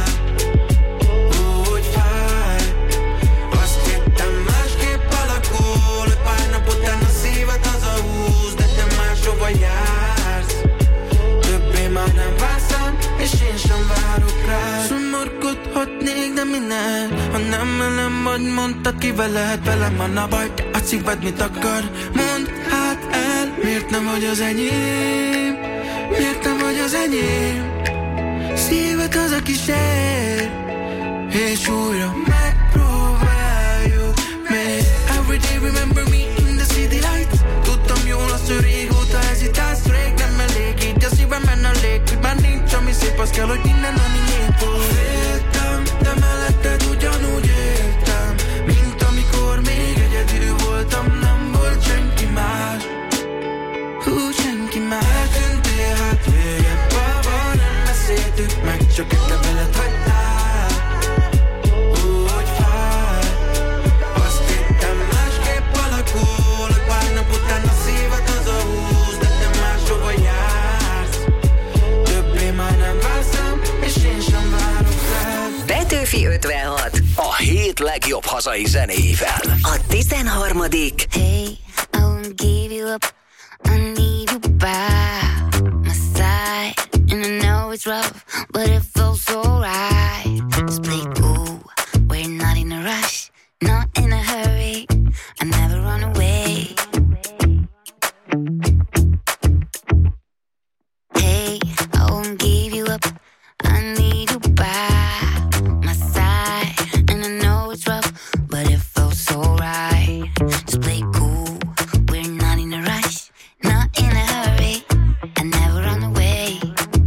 Úgy fáj, azt hittem másképp alakul, pár nap után a szívet hazahúz, de te máshova jársz. Többé már nem vársz rám, és én sem várok rád. Szomorkodhatnék, de minek? Ha nem velem vagy, mondtad, kivel lehet velem, van a baj, te a szíved mit akar? Mondd hát el, miért nem vagy az enyém? Miért nem vagy az enyém? Szíved az, aki sér, és újra megpróbáljuk még. Every day remember me in the city kell, hogy minden, ami nyíltó. Féltem, de melletted ugyanúgy éltem, mint amikor még egyedül voltam, nem volt senki más. Hú, senki más. Eltűntél, hát végebb baba, nem beszéltük meg, csak egy levelet hagytál. Hú, hogy fáj. Azt hittem másképp alakul, hogy pár nap után a szívet az a húz, de te máshova jársz. Többé már nem várszám, és én sem várok rád. Petőfi ötvenhat. A hét legjobb hazai zenéivel. A tizenharmadik. Hey, I won't give you up. I need you by my side. And I know it's rough, but it feels so right. Just play cool, we're not in a rush, not in a hurry. I never run away. Hey, I won't give you up. I need you by my side. And I know it's rough, but it feels so right. Just play cool, we're not in a rush, not in a hurry. I never run away.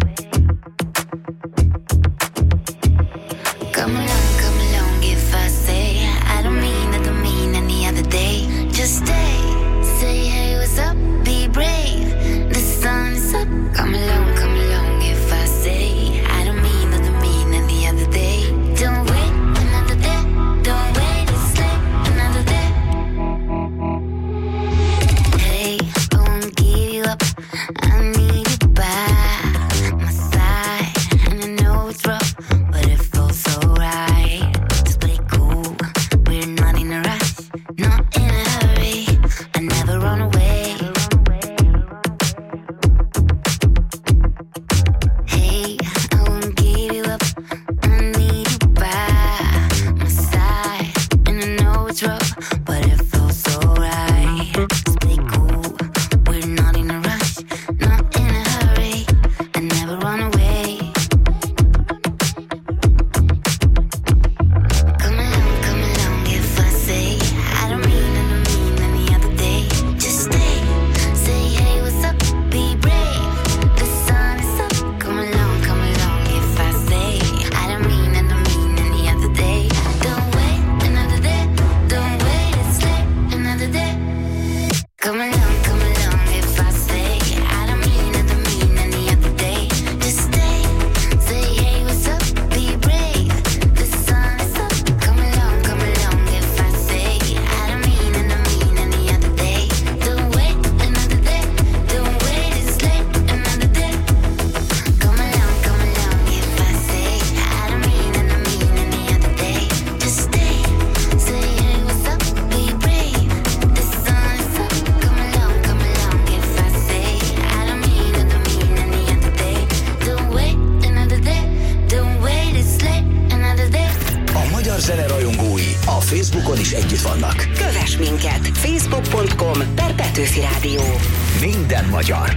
Come along, come along if I say I don't mean, I don't mean any other day. Just stay, say hey, what's up, be brave. The sun is up. Come along, come along if I say I don't mean, I don't mean any other day. Don't wait another day, don't wait, it's late another day. Hey, I won't give you up. I need you by my side. And I know it's rough, but it feels so right. Just play cool, we're not in a rush, not in a hurry. I never run away. Hey, I won't give you up. I need you by my side. And I know it's rough, but it feels so right. Just play cool, we're not in a rush, not in a hurry. I never run away. Come along, come along if I say I don't mean, I don't mean any other day. Just stay, say hey, what's up, be brave. The sun is up. Come along, come along if I say I don't mean, I don't mean any other day. Don't wait another day, don't wait, it's late another day. Come along, come along if I say I don't mean, I don't mean any other day. Just stay, say hey, what's up, be brave. The sun is up. Come along, come along if I say I don't mean, I don't mean any other day. Don't wait another day, don't wait, it's late another day. Come along, come along if I say I don't mean, I don't mean any other day. Just stay, say hey, what's up, be brave. The sun is up. Come along, come along if I say I don't mean, I don't mean any other day. Don't wait another day, don't wait, it's late another day. A magyar zene rajongói a Facebookon is együtt vannak. Kövess minket! facebook pont com per Petőfi Rádió. Minden magyar.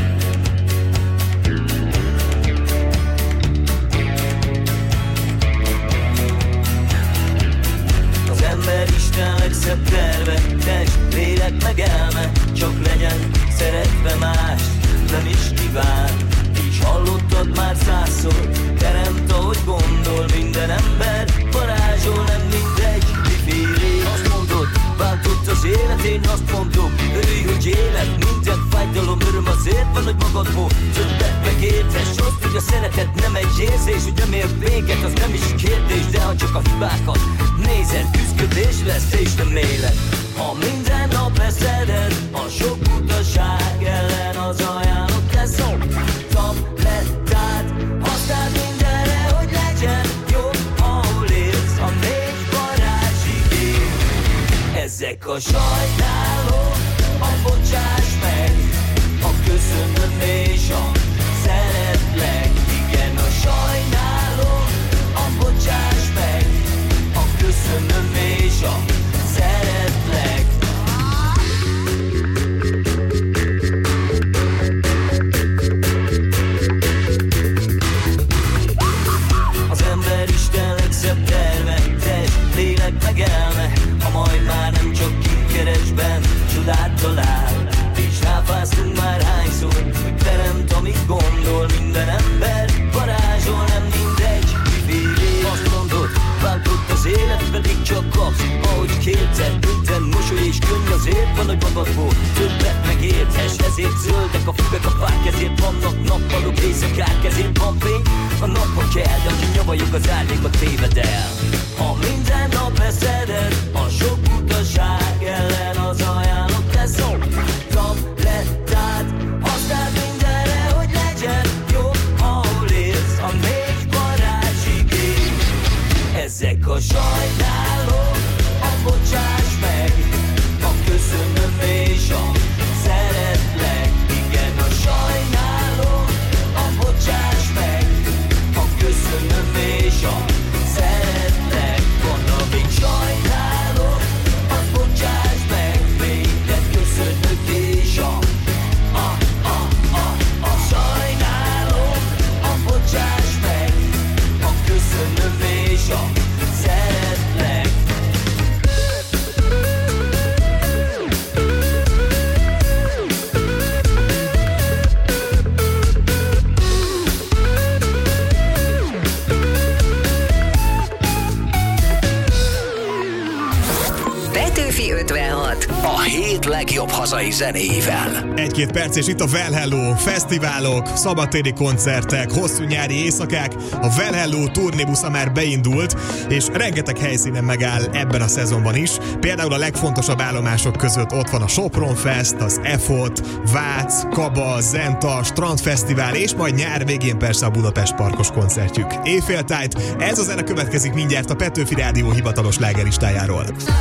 Az ember Isten legszebb terve, test, lélek meg elme, csak legyen szeretve más, nem is kíván. Így hallottad már százszor, teremt ahogy gondol, minden ember varázsol, nem mindegy, mifélé. Azt mondod, bántott az élet, én azt mondom, örülj, hogy élet, minden fájdalom, öröm azért van, hogy magadból többet megértes. Azt, hogy a szeretet nem egy érzés, hogy nem ér véget, az nem is kérdés, de ha csak a hibákat nézed, küszködés lesz és nem élet. Ha minden nap leszeled, a sok utaság ellen az ajánlott lesz a tablettát. Használd mindenre, hogy legyen jobb, ahol élsz, a négy varázsig él. Ezek a sajnálók, a bocsáss meg, a köszönöm és a szeretlek. Igen, a sajnálók, a bocsáss meg, a köszönöm és a szeretlek. Az ember Isten legszebb terve, test, lélek meg elme, ha majd már nem csak kinkeresben csodát talál. És ráfáztunk már hányszor, hogy teremt, amit gondol, minden ember varázs Ezért van, hogy magadból többet megért, és ezért zöldek a füvek, a fák, ezért vannak nappalok, éjszakák, ezért van fény, a napon kell, de aki nyavajog az árnyékba téved el. Ha minden nap eszeded, a sok utaság ellen az ajánlott lesz a tablettát. Használd mindenre, hogy legyen jobb, ahol élsz, a négy varázsig él. Ezek a sajnálok, a bocsáss meg, a köszönöm és a szeretlek. Igen, a sajnálok, a bocsáss meg, a köszönöm és a szeretlek. Van, amíg sajnálok, a bocsáss meg, mindet köszönök és a a, a, a, a sajnálok, a bocsáss meg, a köszönöm és a szeretlek. Petőfi ötvenhat. A hét legjobb hazai zenéivel. Egy-két perc, és itt a Well Hello. Fesztiválok, szabadtéri koncertek, hosszú nyári éjszakák. A Well Hello turnébusza már beindult, és rengeteg helyszínen megáll ebben a szezonban is. Például a legfontosabb állomások között ott van a Sopron Fest, az e f o t, Vác, Kaba, Zenta, Strandfesztivál, és majd nyár végén persze a Budapest Parkos koncertjük. Éjféltájt, ez a zene következik mindjárt a Petőfi Rádió hivatalos slágerlistájáról.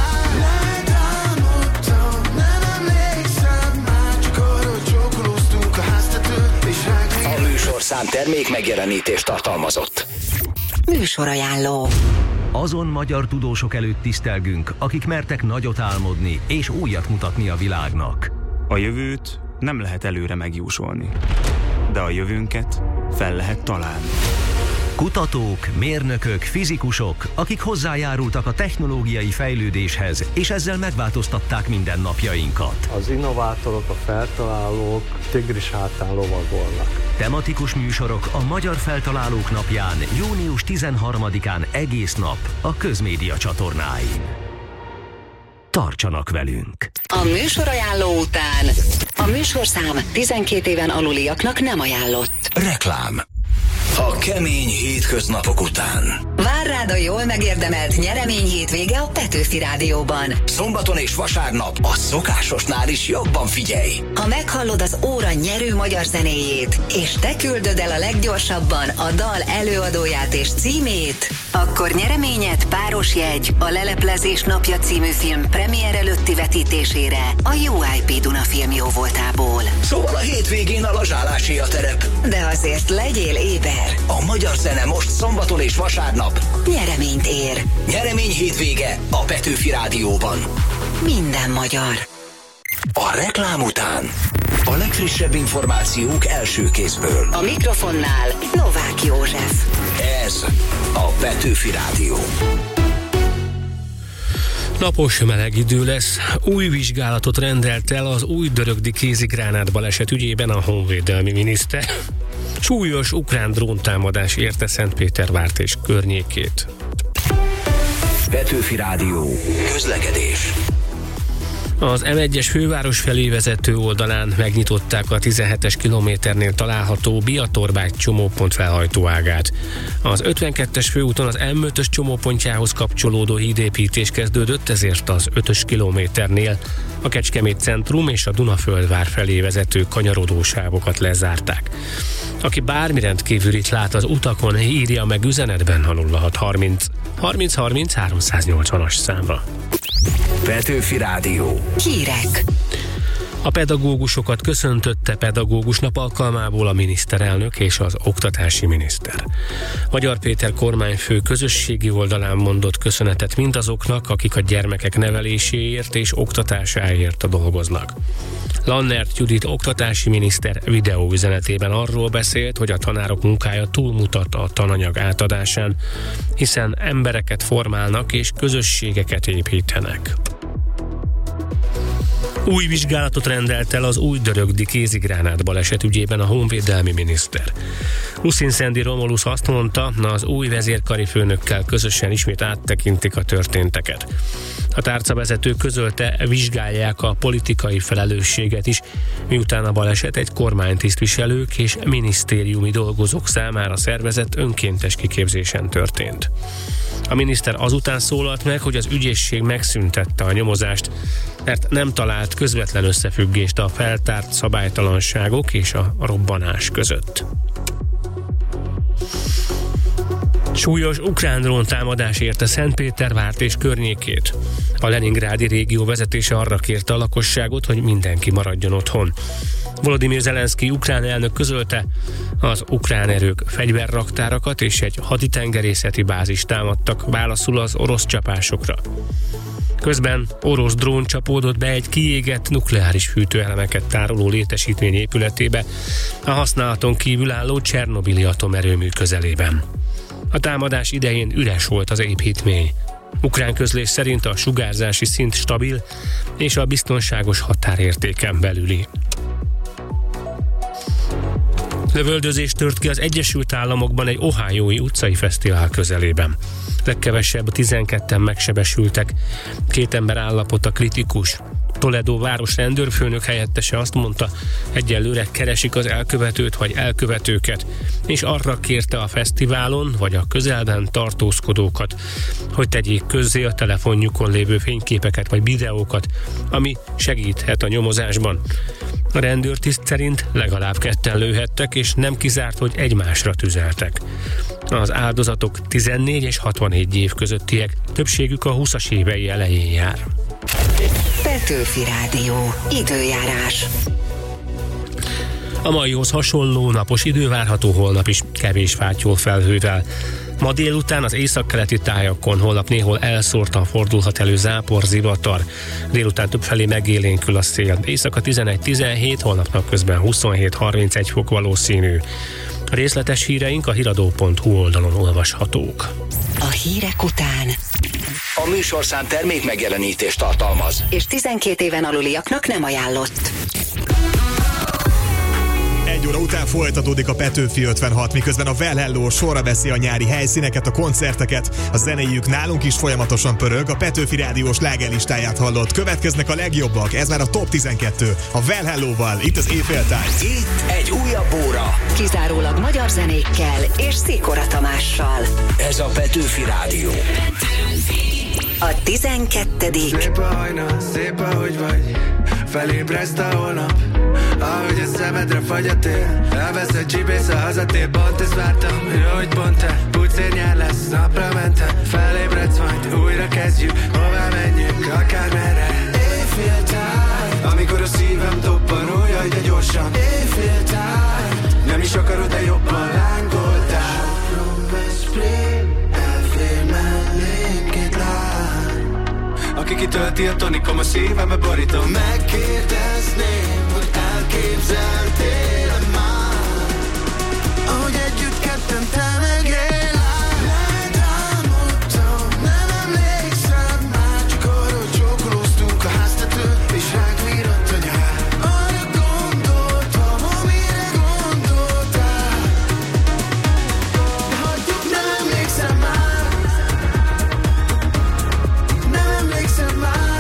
A műsorszám termék megjelenítést tartalmazott. Műsorajánló. Azon magyar tudósok előtt tisztelgünk, akik mertek nagyot álmodni és újat mutatni a világnak. A jövőt nem lehet előre megjósolni, de a jövőnket fel lehet találni. Kutatók, mérnökök, fizikusok, akik hozzájárultak a technológiai fejlődéshez, és ezzel megváltoztatták mindennapjainkat. Az innovátorok, a feltalálók tigris hátán lovagolnak. Tematikus műsorok a Magyar Feltalálók Napján, június tizenharmadikán egész nap a Közmédia csatornáin. Tartsanak velünk! A műsorajánló után a műsorszám tizenkét éven aluliaknak nem ajánlott. Reklám. A kemény hétköznapok után. Vár rád a jól megérdemelt nyeremény hétvége a Petőfi Rádióban. Szombaton és vasárnap a szokásosnál is jobban figyelj. Ha meghallod az óra nyerő magyar zenéjét, és te küldöd el a leggyorsabban a dal előadóját és címét, akkor nyereményed páros jegy a Leleplezés napja című film premier előtti vetítésére a u i pé Duna film jóvoltából. Szóval a hétvégén a lazsálásé a terep. De azért legyél éber. A magyar zene most szombaton és vasárnap nyereményt ér. Nyeremény hétvége a Petőfi Rádióban. Minden magyar. A reklám után a legfrissebb információk első kézből. A mikrofonnál Novák József. Ez a Petőfi Rádió. Napos meleg idő lesz. Új vizsgálatot rendelt el az újdörögdi kézigránát baleset ügyében a honvédelmi miniszter. Súlyos ukrán dróntámadás érte Szentpétervárt és környékét. Petőfi Rádió. Közlekedés. Az em egyes főváros felé vezető oldalán megnyitották a tizenhetes kilométernél található Biatorbágy csomópont felhajtóágát. Az ötvenkettes főúton az em ötös csomópontjához kapcsolódó hídépítés kezdődött, ezért az ötös kilométernél a Kecskemét centrum és a Dunaföldvár felé vezető kanyarodósávokat lezárták. Aki bármi rendkívülit lát az utakon, írja meg üzenetben a nulla hat harminc harminc harminc háromszáznyolcvanas számra. Petőfi Rádió. Hírek. A pedagógusokat köszöntötte pedagógus nap alkalmából a miniszterelnök és az oktatási miniszter. Magyar Péter kormányfő közösségi oldalán mondott köszönetet mindazoknak, akik a gyermekek neveléséért és oktatásáért dolgoznak. Lannert Judit oktatási miniszter videóüzenetében arról beszélt, hogy a tanárok munkája túlmutat a tananyag átadásán, hiszen embereket formálnak és közösségeket építenek. Új vizsgálatot rendelt el az újdörögdi kézigránát baleset ügyében a honvédelmi miniszter. Luszinszendi Romulus azt mondta, az új vezérkari főnökkel közösen ismét áttekintik a történteket. A tárcavezető közölte, vizsgálják a politikai felelősséget is, miután a baleset egy kormánytisztviselők és minisztériumi dolgozók számára szervezett önkéntes kiképzésen történt. A miniszter azután szólalt meg, hogy az ügyészség megszüntette a nyomozást, mert nem talált közvetlen összefüggést a feltárt szabálytalanságok és a robbanás között. Súlyos ukrán dróntámadás érte Szentpétervárt és környékét. A leningrádi régió vezetése arra kérte a lakosságot, hogy mindenki maradjon otthon. Volodymyr Zelenszky ukrán elnök közölte, az ukrán erők fegyverraktárakat és egy haditengerészeti bázist támadtak válaszul az orosz csapásokra. Közben orosz drón csapódott be egy kiégett nukleáris fűtőelemeket tároló létesítmény épületébe a használaton kívül álló Csernobili atomerőmű közelében. A támadás idején üres volt az építmény. Ukrán közlés szerint a sugárzási szint stabil és a biztonságos határértéken belüli. Lövöldözés tört ki az Egyesült Államokban egy ohiói utcai fesztivál közelében. Legkevesebb tizenketten megsebesültek, két ember állapota kritikus. Toledo város rendőrfőnök helyettese azt mondta, egyelőre keresik az elkövetőt vagy elkövetőket, és arra kérte a fesztiválon vagy a közelben tartózkodókat, hogy tegyék közzé a telefonjukon lévő fényképeket vagy videókat, ami segíthet a nyomozásban. A rendőrtiszt szerint legalább ketten lőhettek, és nem kizárt, hogy egymásra tüzeltek. Az áldozatok tizennégy és hatvannégy év közöttiek, többségük a húszas évei elején jár. Petőfi Rádió. Időjárás. A maihoz hasonló napos idő várható holnap is, kevés fátyol felhővel. Ma délután az északkeleti tájakon holnap néhol elszórtan fordulhat elő zápor, zivatar. Délután többfelé megélénkül a szél. Éjszaka tizenegy tizenhét, holnap napközben huszonhét harmincegy fok valószínű. A részletes híreink a hiradó pont hu oldalon olvashatók. A hírek után A műsorszám termék megjelenítést tartalmaz, és tizenkét éven aluliaknak nem ajánlott. Egy óra után folytatódik a Petőfi ötvenhat, miközben a Well Hello sorra veszi a nyári helyszíneket, a koncerteket, a zenéjük nálunk is folyamatosan pörög, a Petőfi Rádió slágerlistáját hallott. Következnek a legjobbak, ez már a top tizenkettő, a Well Hello-val, itt az Éjféltájt. Itt egy újabb óra. Kizárólag magyar zenékkel és Szikora Tamással. Ez a Petőfi Rádió. A tizenkettedik. Szép a hajna, szép ahogy vagy, felébreszt a holnap, ahogy a szemedre fagy a tél. Elvesz egy csibész a hazatér, pont ezt vártam, hogy pont te pucér nyár lesz, napra mentem. Felébredsz majd, újra kezdjük, hová menjünk, akármerre. Éjféltáj, amikor a szívem toppan, ó jaj, de gyorsan. Éjféltáj, nem is akarod, de jobban lángoltál. Sopron, Veszprém, elfér mellém két lány, aki kitölti a tonikom, a szívembe borítom. Megkérdezném, hogy elképzeltél már, ahogy együtt ketten te meg én lány. Letámadtam, nem emlékszem már, csak arra, hogy csókolóztunk a háztetőn, és ránk virratt a nyár. Arra gondoltam, amire gondoltál, de hagyjuk, nem emlékszem már, nem emlékszem már.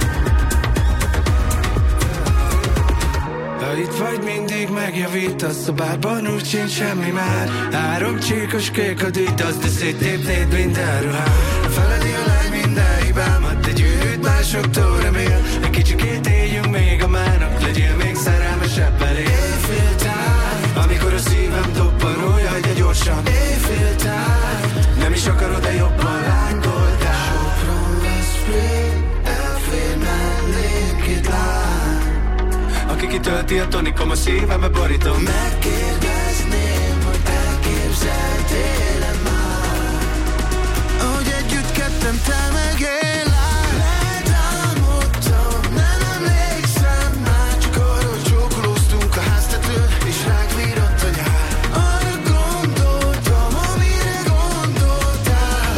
Ha itt vagy, mindig megjavítasz, a bárban úgy sincs semmi már. Három csíkos kék a dügy, azt de széttépnéd minden ruhát. Feledi a lány minden hibámat, egy űrűt másoktól remél. Egy kicsikét éljünk még a mának, legyél még szerelmesebb elé. Éjféltáj, amikor a szívem toppan, ó jaj, de gyorsan. Éjféltáj, nem is akarod, de jobban lángoltál. Sopron, Veszprém, elfér mellém két lány, aki kitölti a tonikom, a szívembe borítom. Megkérdezném, hogy elképzeltél-e már, ahogy együtt ketten te meg én lány. Letámadtam, nem emlékszem már, csak arra, hogy csókolóztunk a háztetőn, és ránk virratt a nyár. Arra gondoltam, amire gondoltál,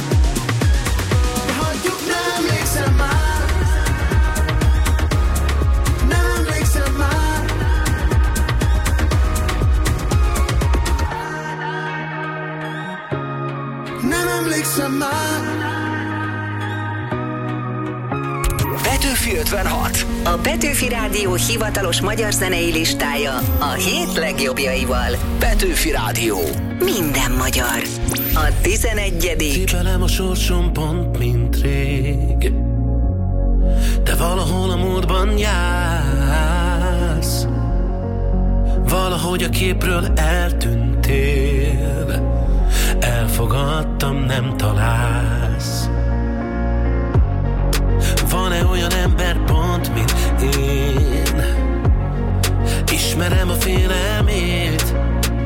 de hagyjuk, nem emlékszem már, nem emlékszem már. Nem emlékszem már. A Petőfi Rádió hivatalos magyar zenei listája a hét legjobbjaival. Petőfi Rádió. Minden magyar. A tizenegyedik. Cipelem a sorsom pont, mint rég. Te valahol a múltban jársz. Valahogy a képről eltűntél. Elfogadtam, nem találsz. Van-e olyan ember pont, mint én? Ismerem a félelmét,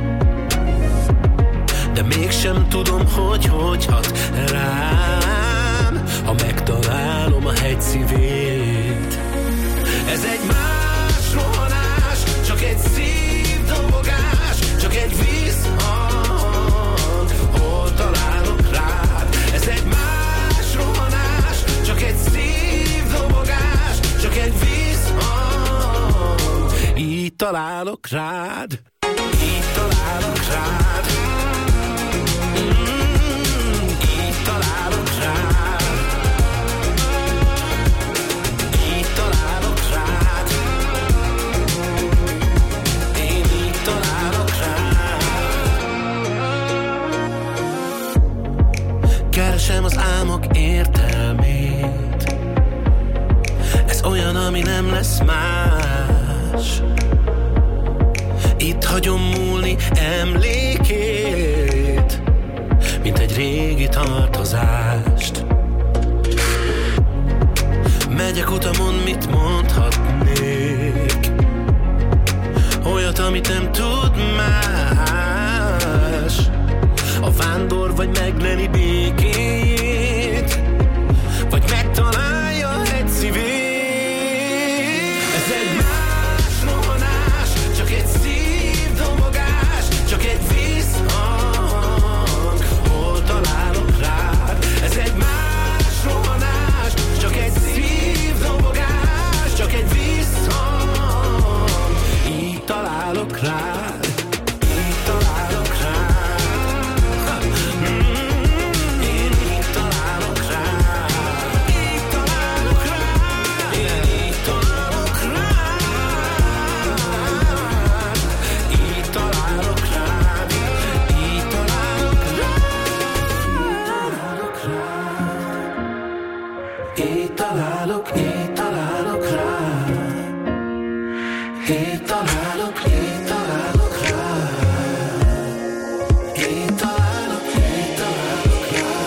de mégsem tudom, hogy hogy hat rám, ha megtalálom a hegy szívét. Ez egy más rohanás, csak egy szívdobogás, csak egy vízhang, hol találok rád. Ez egy más rohanás, csak egy szívdobogás, csak egy vízhang. Így találok rád, így találok rád. Mm, így találok rád. Így találok rád. Én így találok rád. Keresem az álmok értelmét. Ez olyan, ami nem lesz más. Itt hagyom múlni emlékét, mint egy régi tartozást. Megyek utamon, mit mondhatnék? Olyat, amit nem tud más. A vándor vagy megleni békét, vagy megtalálja egy szívét. Ez egy más rohanás, csak egy szívdobogás, csak egy vízhang, hol találok rád. Ez egy más rohanás, csak egy szívdobogás, csak egy vízhang. Így találok rád, így találok rád. Én így találok rád, így találok rád. Én így találok rád, így találok rád, így találok rád. Így találok, így találok rád. Így találok, így találok rád. Így találok, így találok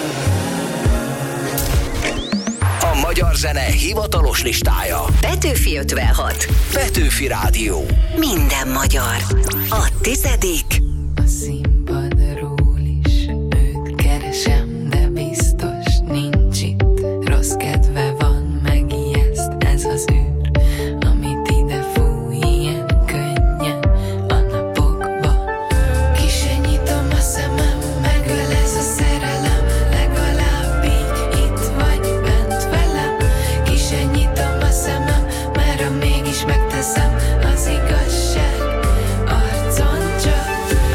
rád. A magyar zene hivatalos listája. Petőfi ötvenhat. Petőfi Rádió. Minden magyar. A tizedik. A színpadról is őt keresem, de biztos nincs itt. Rossz kedve van, megijeszt ez az űr, amit ide fúj ilyen könnyen a napokban. Ki se nyitom a szemem, megöl ez a szerelem, legalább így itt vagy bent velem. Ki se nyitom a szemem, mert ha mégis megteszem, az igazság arcon csak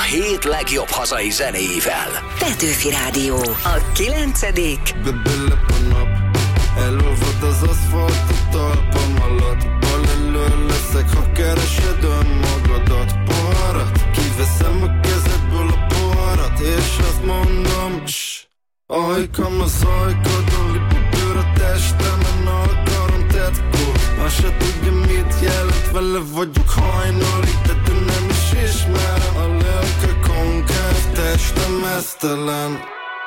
hét legjobb hazai zenéivel. Petőfi Rádió, a kilencedik. Bebelep a nap, elolvad az aszfalt a talpam alatt. Bal elől leszek, ha keresed önmagadat. Poharat, kiveszem a kezedből a poharat, és azt mondom, cs, ajkam az ajkadon, lip a bőr a testemen, a karom tetkó. Azt se tudja mit jelent, vele vagyok hajnalig, de te nem is ismerem. A lelke konkáv, testem esztelen.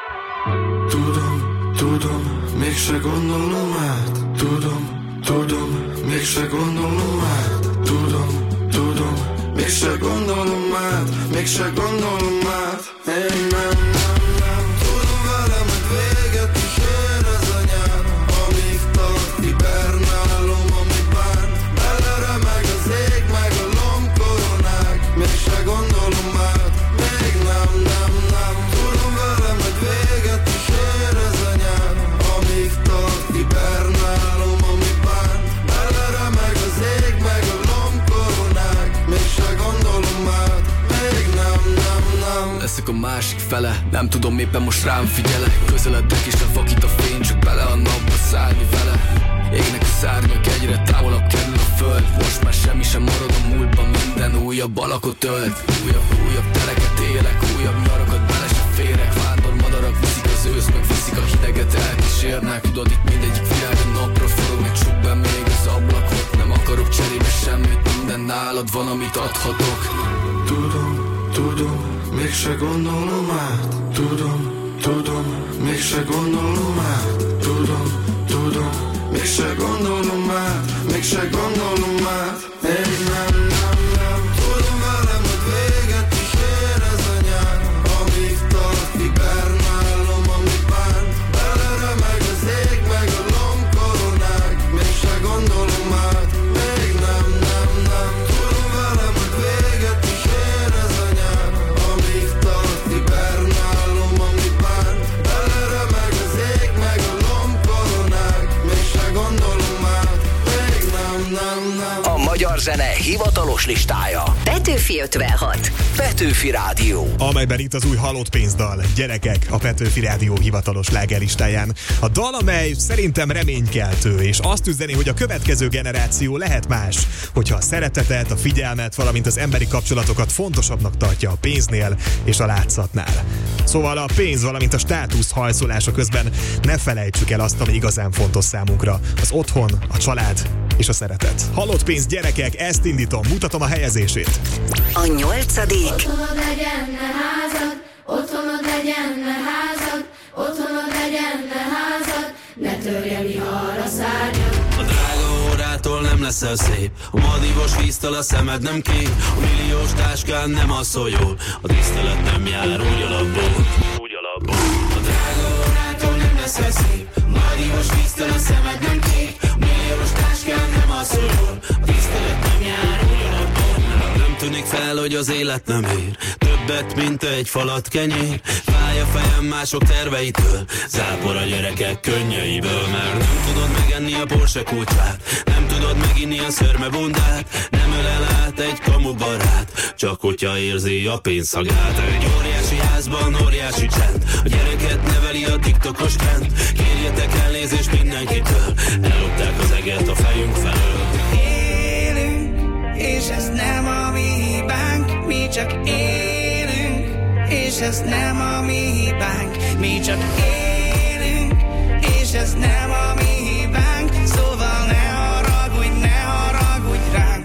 Tudom, tudom, mégse gondolom át. Tudom, tudom, mégse gondolom át. Tudom, tudom, mégse gondolom át. Mégse gondolom át. Én nem, nem, nem tudom velem, hogy véget is ér ez a nyár. Amíg tart, hibernálom, ami bánt. Beleremeg az ég, meg a lombkoronák. Mégse gondolom át. Még nem, nem, nem tudom velem, hogy véget is ér ez a nyár. Amíg tart, hibernálom, ami bánt. Beleremeg az ég, meg a lombkoronák. Mégse gondolom át. Még nem, nem, nem. Leszek a másik fele, nem tudom éppen most rám figyelek. Közeledek és levakít a fény, csak bele a napba szállni vele. Égnek a szárnyak, egyre távolabb kerül a föld. Most már semmi sem marad a múltban, minden újabb alakot ölt. Újabb, újabb tereket élek, újabb nyarakat bele se férek. Vándor madarak viszik az ősz, meg viszik a hideget, elkísérnek. Tudod, itt mindegyik virág a napra forog, meg csuk be még az ablakot. Nem akarok cserébe semmit, minden nálad van, amit adhatok. Tudom, tudom, mégse gondolom át. Tudom, tudom, mégse gondolom át. Tudom, tudom, mégse gondolom át. Mégse gondolom át. Én nem, nem, nem tudom velem, hogy véget is ér ez a nyár. Amíg tart, hibernálom, ami bánt. Beleremeg az ég, meg a lombkoronák. Mégse gondolom át. Még nem, nem, nem tudom velem, hogy véget is ér ez a nyár. Amíg tart, hibernálom, ami bánt. Beleremeg az ég, meg a lombkoronák. Mégse gondolom át. Még nem, nem, nem. A magyar zene hivatalos listája. Petőfi ötvenhat. Petőfi Rádió. Amelyben itt az új halott pénzdal. Gyerekek, a Petőfi Rádió hivatalos slágerlistáján. A dal, amely szerintem reménykeltő, és azt üzeni, hogy a következő generáció lehet más, hogyha a szeretetet, a figyelmet, valamint az emberi kapcsolatokat fontosabbnak tartja a pénznél és a látszatnál. Szóval a pénz, valamint a státusz hajszolása közben ne felejtsük el azt, ami igazán fontos számunkra. Az otthon, a család és a szeretet. Halott pénz, gyerekek, ezt indítom, mutatom a helyezését. A nyolcadik. Otthonod legyen, ne házad, otthonod legyen, ne házad, otthonod legyen, ne házad, ne törje vihar a szárnyad. A drága órától nem leszel szép, a madívos víztől a szemed nem kék, a milliós táskán nem alszol jól, a tisztelet nem jár úgy alapból, úgy alapból. A drága órától nem leszel szép, a madívos víztől a szemed nem kék, a milliós táskán nem alszol jól, a tisztelet nem jár úgy alapból. Nem tűnik fel, hogy az élet nem ér többet, mint egy falat kenyér. Fáj a fejem mások terveitől, zápor a gyerekek könnyeiből. Mert nem tudod megenni a Porsche kulcsát, nem tudod meginni a szörme bundát, nem ölel át egy kamu barát, csak hogyha érzi a pénzszagát. Egy óriási házban óriási csend, a gyereket neveli a tiktokos trend. Kérjetek elnézést mindenkitől, ellopták az eget a fejünk felől. És ez nem a mi hibánk, mi csak élünk. És ez nem a mi hibánk, mi csak élünk. És ez nem a mi hibánk, szóval ne haragudj, ne haragudj ránk.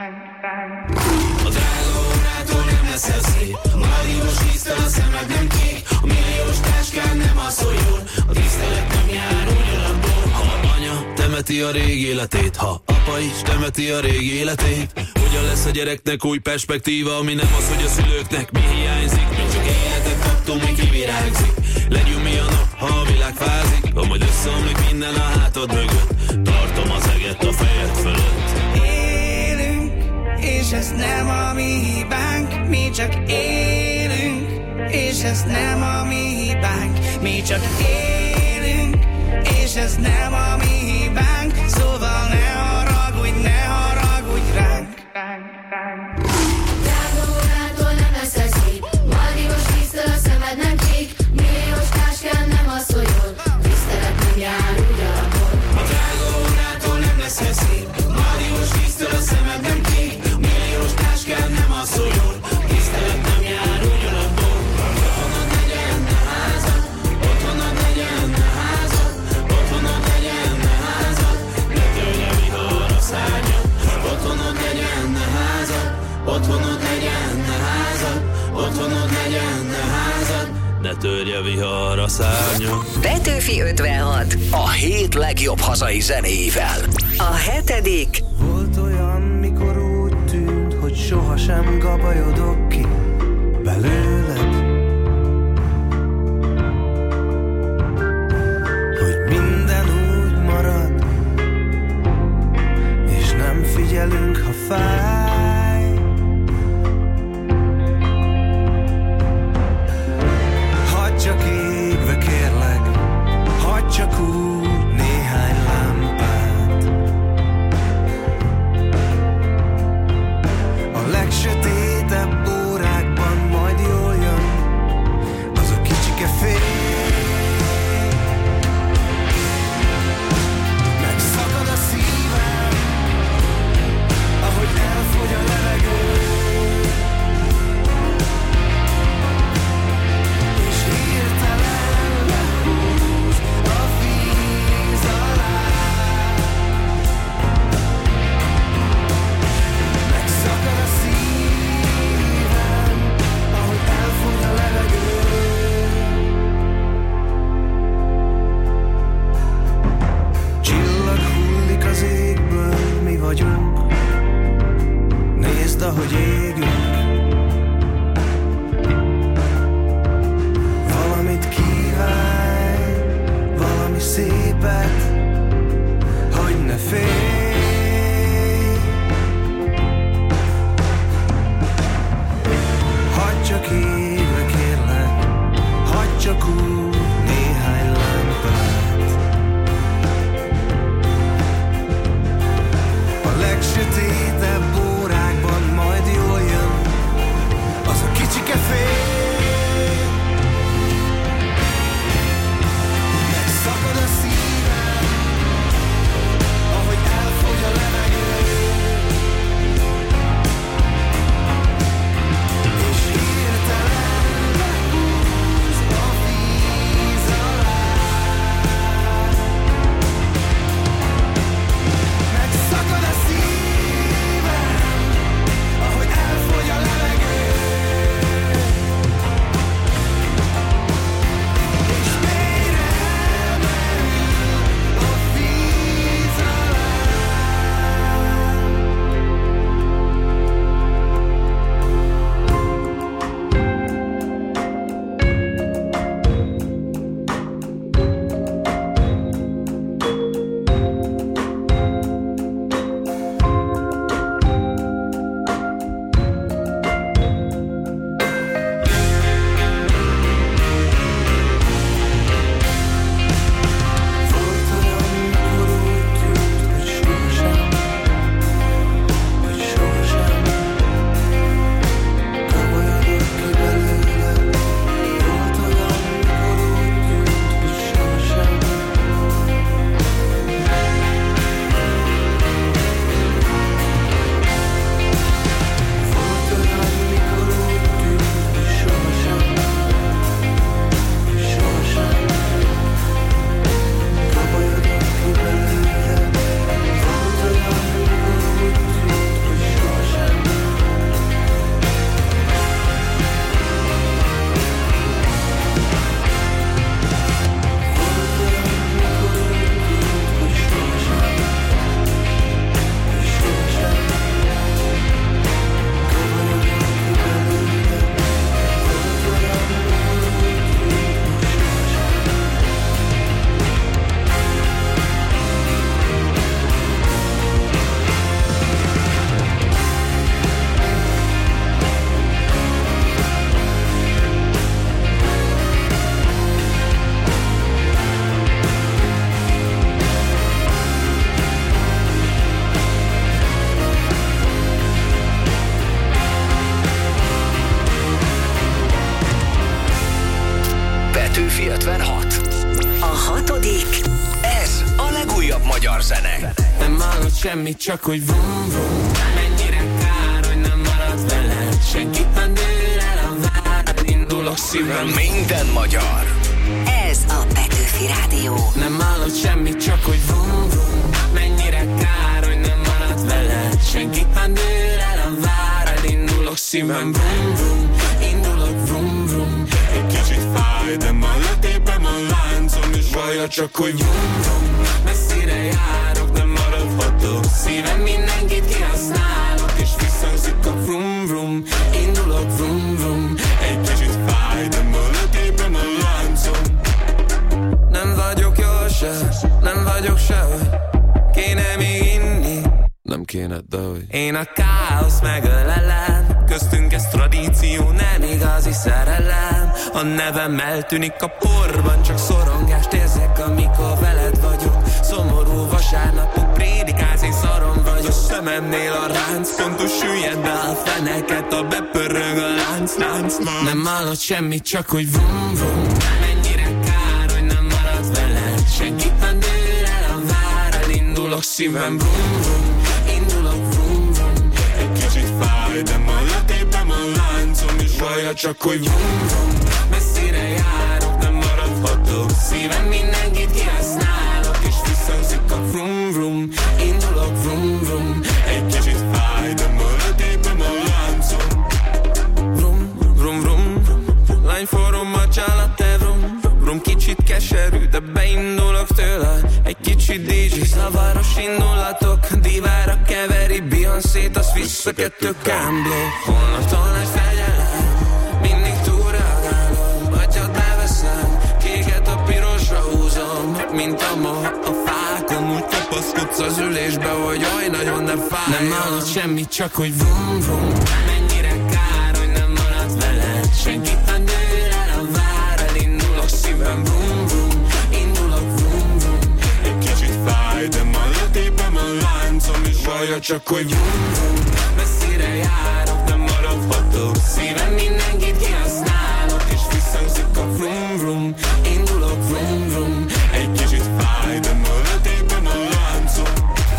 A drága órától nem leszel szép, a madívos víztől a szemed nem kék, a milliós táskán nem alszol jól, a tisztelet nem jár úgy alapból. Ha anya temeti a régi életét, ha apa is temeti a régi életét, hogyan lesz a gyereknek új perspektíva, ami nem az, hogy a szülőknek mi hiányzik. Mi csak életet kaptunk, mi kivirágzik. Legyünk mi a nap, ha a világ fázik, ha majd összeomlik minden a hátad mögött, tartom az eget a fejed fölött. Élünk, és ez nem a mi hibánk, mi csak élünk. És ez nem a mi hibánk, mi csak élünk. És ez nem a mi hibánk, szóval ne haragudj, ne haragudj ránk. Drága órától nem leszel szép, letörje vihar a szárnya. Petőfi ötvenhat. A hét legjobb hazai zenéivel. A hetedik. Volt olyan, mikor úgy tűnt, hogy sohasem gabajodok ki belőled, hogy minden úgy marad, és nem figyelünk, ha fáj. Hadd csak égve kérlek, hadd csak úgy néhány lámpát. A legsötétebb órákban majd jól jön az a kicsike fény. Megszakad a szívem, ahogy elfogy a levegő, és hirtelen lehúz a víz alá. Megszakad a szívem, ahogy elfogy a levegő. Csillag hullik az égből, mi vagyunk. Nézd, ahogy égünk. Valamit kívánj, valami szépet, hogy ne félj. Hadd csak égve kérlek, hadd csak úgy néhány lámpát. A legsötétebb órákban majd jól jön az a kicsike fény. Megszakad a szívem, ahogy elfogy a levegő, és hirtelen lehúz a víz alá. Megszakad a szívem, ahogy elfogy a levegő, és mélyre emerül a víz alá. Volt olyan, mikor úgy tűnt, hogy sohasem, hogy sohasem gabajodok ki belőle. Volt olyan, mikor úgy tűnt, hogy sohasem. Volt olyan, mikor úgy tűnt, hogy sohasem, hogy sohasem gabajodok ki belőle. Volt olyan, mikor úgy tűnt, hogy sohasem. Petőfi ötvenhat. A hatodik. Ez a legújabb magyar zene. Nem hallod semmit, csak hogy vum vum. Mennyire kár, hogy nem marad veled. Senkit nem dől el a vár. Indulok szívem. Minden magyar. Ez a Petőfi Rádió. Nem hallod semmit, csak hogy vum vum. Mennyire kár, hogy nem marad veled. Senkit nem dől el a vár. Indulok szívem. Vum vum. Indulok vum vum. Egy kicsit fáj. fáj, de ma letépem a láncom, és vaja csak, hogy vum, vum, messzire járok, de maradhatok. Szívem mindenkit kihasználok, és visszhangzik a vrum, vrum, indulok vrum, vrum. Egy kicsit fáj, de ma letépem a láncom. Nem vagyok jól se, nem vagyok sehogy. Kéne még inni, nem kéne, de hogy én a káosz megölelem. Köztünk ez tradíció, nem igazi szerelem. A nevem eltűnik a porban, csak szorongást érzek, amikor veled vagyok. Szomorú vasárnapok, prédikálsz, én szarom vagyok. Szememnél a ránc, pontos süllyed be a feneket, a bepörög a lánc, lánc, lánc. Nem hallod semmit, csak hogy vum, vum. Mennyire kár, hogy nem maradsz veled. Senkit nem dől el a vár, elindulok szívem, vum, vum. Indulok vum, vum. Egy kicsit fáj, de ma letépem a láncom, és vaja csak, hogy vum, vum. Messzire járok, de maradhatok. Szívem mindenkit kihasználok, és visszhangzik a vrum, vrum. Indulok vrum, vrum. Egy kicsit fáj, de ma letépem a láncom. Vrum, vrum, vrum. Lány forrom a csálatte, vrum, vrum. Kicsit keserű, de beindulok tőle. Egy kicsit dé dzsé, zavaros indulatok. Divára keveri Beyoncé-t, azt vissza kettő kámbló. Holnaptól nagy fegyelem, mindig túlreagálom. Atyat beveszem, kéket a pirosra húzom. Mint a moha a fákon, úgy kapaszkodsz az ülésbe, hogy oly nagyon ne fáj. Nem hallod semmit, csak hogy vum, vum. Mennyire kár, hogy nem maradsz veled. Senkit nem dől el a vár, elindulok szívem, vum, vum. Indulok vum, vum. Egy kicsit fáj, de ma letépem a láncom, és vaja csak, hogy vum, vum. Messzire járok, de maradhatok. Szívem mindenkit kihasználok, és visszhangzik a vrum, vrum. Indulok vrum, vrum. Egy kicsit fáj, de ma letépem a láncom.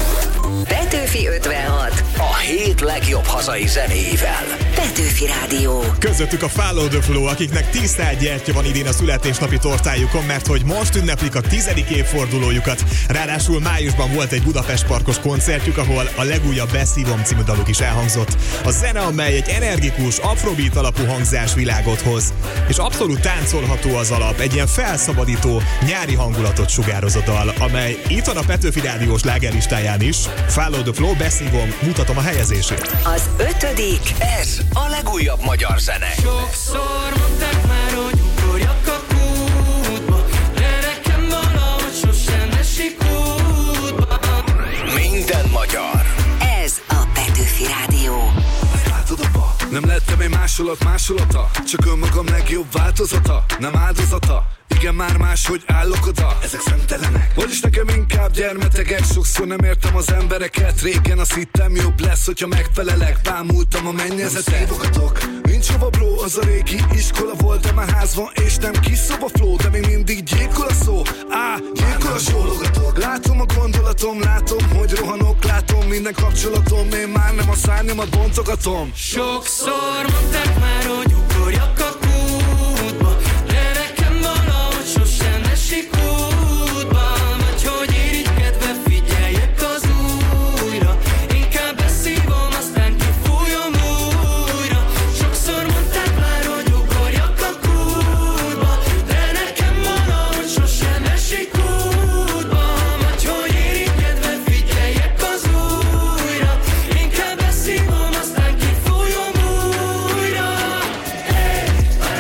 Petőfi ötvenhat. A hét legjobb hazai zenéivel. Petőfi Rádió. Közöttük a Follow the Flow, akiknek tíz tál gyertya van idén a születésnapi tortájukon, mert hogy most ünneplik a tizedik évfordulójukat. Ráadásul májusban volt egy Budapest parkos koncertjük, ahol a legújabb Beszívom című daluk is elhangzott. A zene, amely egy energikus, afrobeat alapú hangzásvilágot hoz. És abszolút táncolható az alap, egy ilyen felszabadító, nyári hangulatot sugároz a dal, amely itt van a Petőfi Rádiós lágerlistáján is. Follow the Flow, Beszívom, mutatom a helyezését. Az ötödik. Ez a legújabb magyar zene. Sokszor mondták már, hogy ugorjak a kútba, de nekem valahogy sosem esik útba. Minden magyar. Ez a Petőfi Rádió. Látod apa? Nem lettem egy másolat másolata, csak önmagam legjobb változata, nem áldozata. Igen, már máshogy állok oda, ezek szemtelenek. Vagyis nekem inkább gyermetegek, sokszor nem értem az embereket. Régen azt hittem jobb lesz, hogyha megfelelek. Bámultam a mennyezetet. Szívogatok, nincs hova bro, az a régi iskola volt, de már ház van, és nem kis szoba flow, de még mindig gyilkol a szó. Á, gyilkol a sólogatok. Látom a gondolatom, látom, hogy rohanok, látom minden kapcsolatom, én már nem a szárnyamat bontogatom. Sokszor mondták már, hogy ugorjak a kútba, de nekem valahogy sosem esik útba. Vagy hogy irigykedve figyeljek az újra, inkább beszívom, aztán kifújom újra. Sokszor mondták már, hogy ugorjak a kútba, de nekem valahogy sosem esik útba. Vagy hogy irigykedve figyeljek az újra, inkább beszívom, aztán kifújom újra. Hey,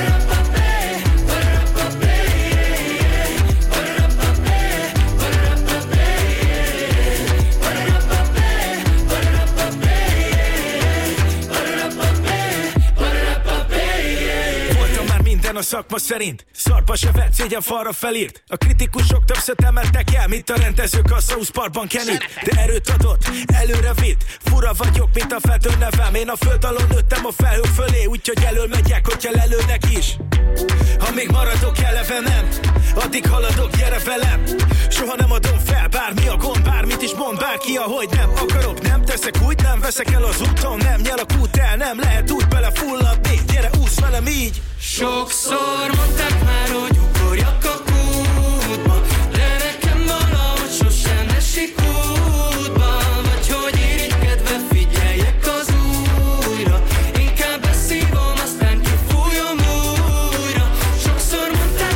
voltam már minden a szakma szerint, szarba se vett, szégyen falra felírt. A kritikusok többször emeltek el, mint a rendezők a South Parkban Kenny. De erőt adott, előre vitt, fura vagyok, mint a feltő nevem. Én a föld alól nőttem a felhők fölé, úgyhogy elől megyek, hogyha lelőnek is. Ha még maradok eleve nem, addig haladok, gyere velem. Soha nem adom fel, bármi a gond, bármit is mond bárki, ahogy nem akarok. Nem teszek úgy, nem veszek el az úton, nem nyel a kút el, nem lehet úgy belefulladni. Gyere, úsz velem így. Sokszor mondták már, hogy ugorjak a kútba, de nekem valahogy sosem esik útba. Vagy hogy irigykedve figyeljek az újra, inkább beszívom, aztán kifújom újra. Sokszor mondták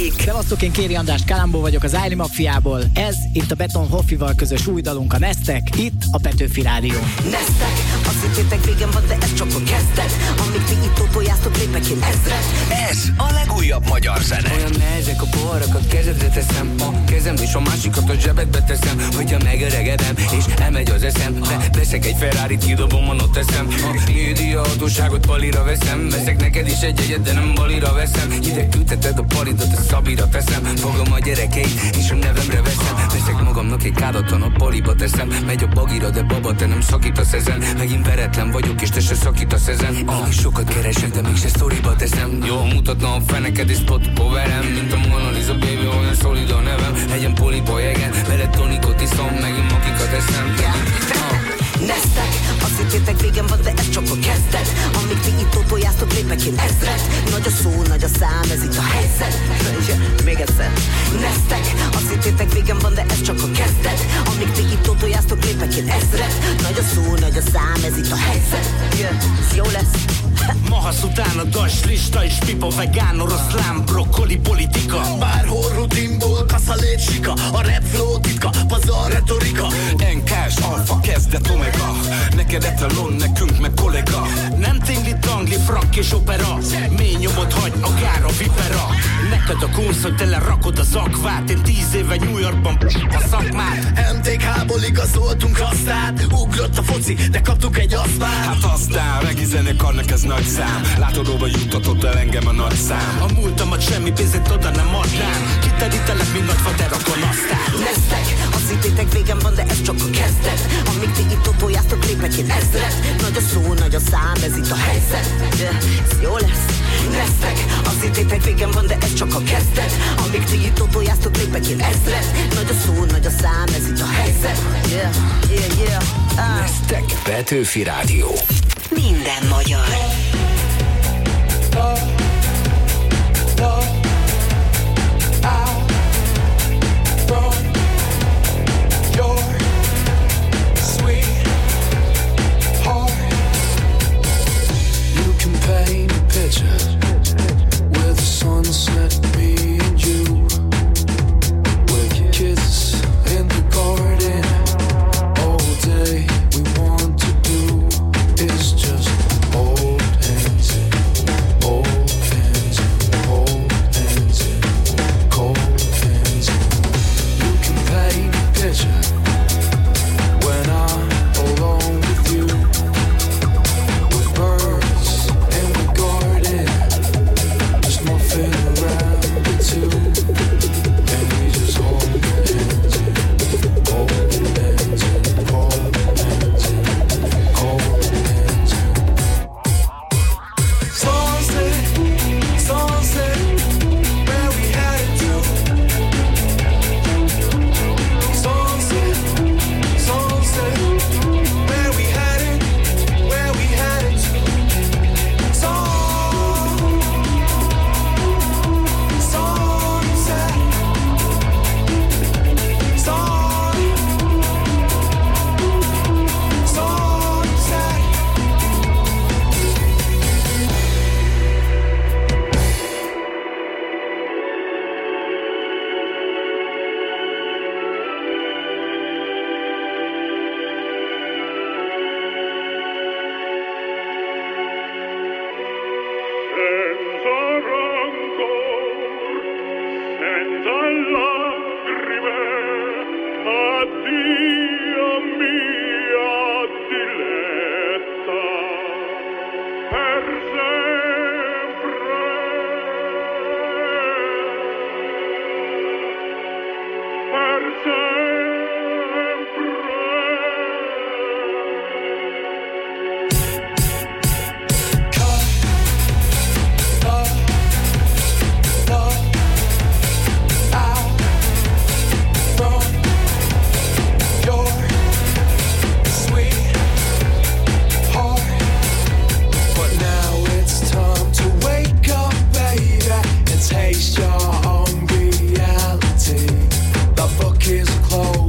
következik. Szevasztok, én Kéri András Kalambó vagyok az Ájli Mafiából. Ez itt a Beton Hoffival közös új dalunk, a Neztek, itt a Petőfi Rádión. Neztek, azt hittétek végem van, de ez csak a kezdet. Amíg ti itt tótojáztok, lépek én ezret. Ez a legújabb magyar zene. Olyan nehezek a poharak, kezedre teszem a kezem, és a másikat a zsebedbe teszem. Hogyha megöregedem, és elmegy az eszem, de veszek egy Ferrarit, kidobom, ott teszem. A média hatóságot palira veszem, veszek neked is egy egyet, de nem balira veszem. Ide küldheted a palidat, a szabira teszem. Fogom a gyerekeit, és a nevemre veszem. Veszek magamnak egy kádatlan, a paliba teszem. Megy a bagira, de baba, te nem szakítasz ezen. Megint veretlen vagyok, és te se szakítasz ezen. Ah, sokat keresek, de mégse sztoriba teszem. Jól mutatna a feneked, és spotokba verem. Mint a Mona Lisa, baby, olyan szolid a nevem. Egyen poliba jegen, veled tonikot iszom, megint makikat eszem. Neztek, azt hittétek végem van, de ez csak a kezdet. Amíg ti itt tótojáztok, lépek én ezret. Nagy a szó, nagy a szám, ez itt a helyzet. Még egyszer. Neztek, azt hittétek végem van, de ez csak a kezdet. Amíg ti itt tótojáztok, lépek én ezret. Nagy a szó, nagy a szám, ez itt a helyzet. Yeah, ez jó lesz. Mahasz utána das, lista és pipa, vegán, oroszlán, brokkoli, politika. Bárhol rutinból, kaszalét sika. A rap flow titka, pazar retorika. Enkás, alfa, kezdet, omega. Neked etalon, nekünk meg kollega. Nem tingli, tangli, frak és opera. Mély nyomot hagy, akár a vipera. Neked a kunsz, hogy tele rakod az akvát. Én tíz éve New Yorkban a szakmát. em té ká-ból igazoltunk aztán. Ugrott a foci, de kaptuk egy asztmát. Hát aztán, regi zenekarnak ez nagy szám. Látod, hova juttatott el engem a nagy szám. A múltamat semmi pénzét oda nem adnám. Kiterítelek, mint nagy faterakon aztán. Neztek, azt hittétek végem van, de ez csak a kezdet. Amíg ti itt tótojáztok, lépek én ezret. Nagy a szó, nagy a szám, ez itt a helyzet. Yeah, ez jó lesz. Neztek, azt hittétek végem van, de ez csak a kezdet. Amíg ti itt tótojáztok, lépek én ezret. Nagy a szó, nagy a szám, ez itt a helyzet. Yeah, yeah, yeah. Ah. Neztek, Petőfi Rádió. Minden magyar. Love, love, I from your sweet heart. You can paint a picture with the sunset, me and you, with kids in the garden all day. We want to do is just hold hands, hold hands, hold hands, cold hands. You can paint a picture when I'm alone with you, with birds in the garden, just muffin around the two, and we just hold hands, hold hands, hold hands, cold hands. Sunset, sunset, where we headed to? Sunset, sunset, where we headed, where we headed to? Sun, sunset, sun, sunset. Senza rancor, senza lacrime, addio mia diletta, per sempre, per sempre. Taste your own reality. The book is closed.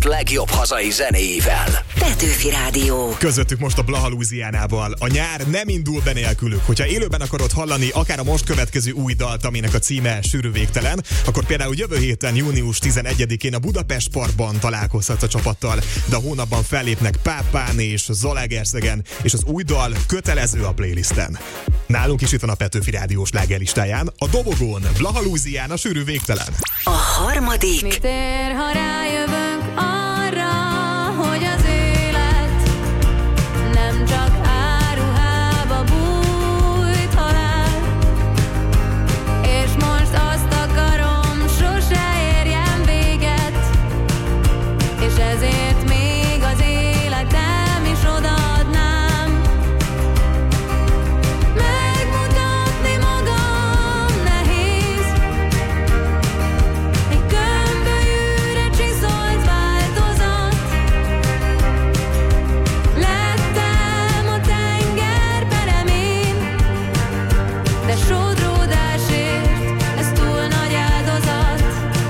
hét legjobb hazai zenéivel. Petőfi Rádió. Közöttük most a Blaha Louisianával. A nyár nem indul be nélkülük. Hogyha élőben akarod hallani akár a most következő új dalt, aminek a címe Sűrű végtelen, akkor például jövő héten, június tizenegyedikén a Budapest Parkban találkozhatsz a csapattal, de a hónapban fellépnek Pápán és Zalaegerszegen, és az új dal kötelező a playlisten. Nálunk is itt van a Petőfi Rádió slágerlistáján, a dobogón Blaha Louisiana Sűrű végtelen. A harmadik. Mit ér, ha rájövünk arra, hogy az élet nem csak áruhába bújt halál, és most azt akarom, sose érjen véget, és ezért még az életem is odaadnám. Megmutatni magam nehéz, egy gömbölyűre csiszolt változat. Lettem a tenger peremén, de sodródásért ez túl nagy áldozat.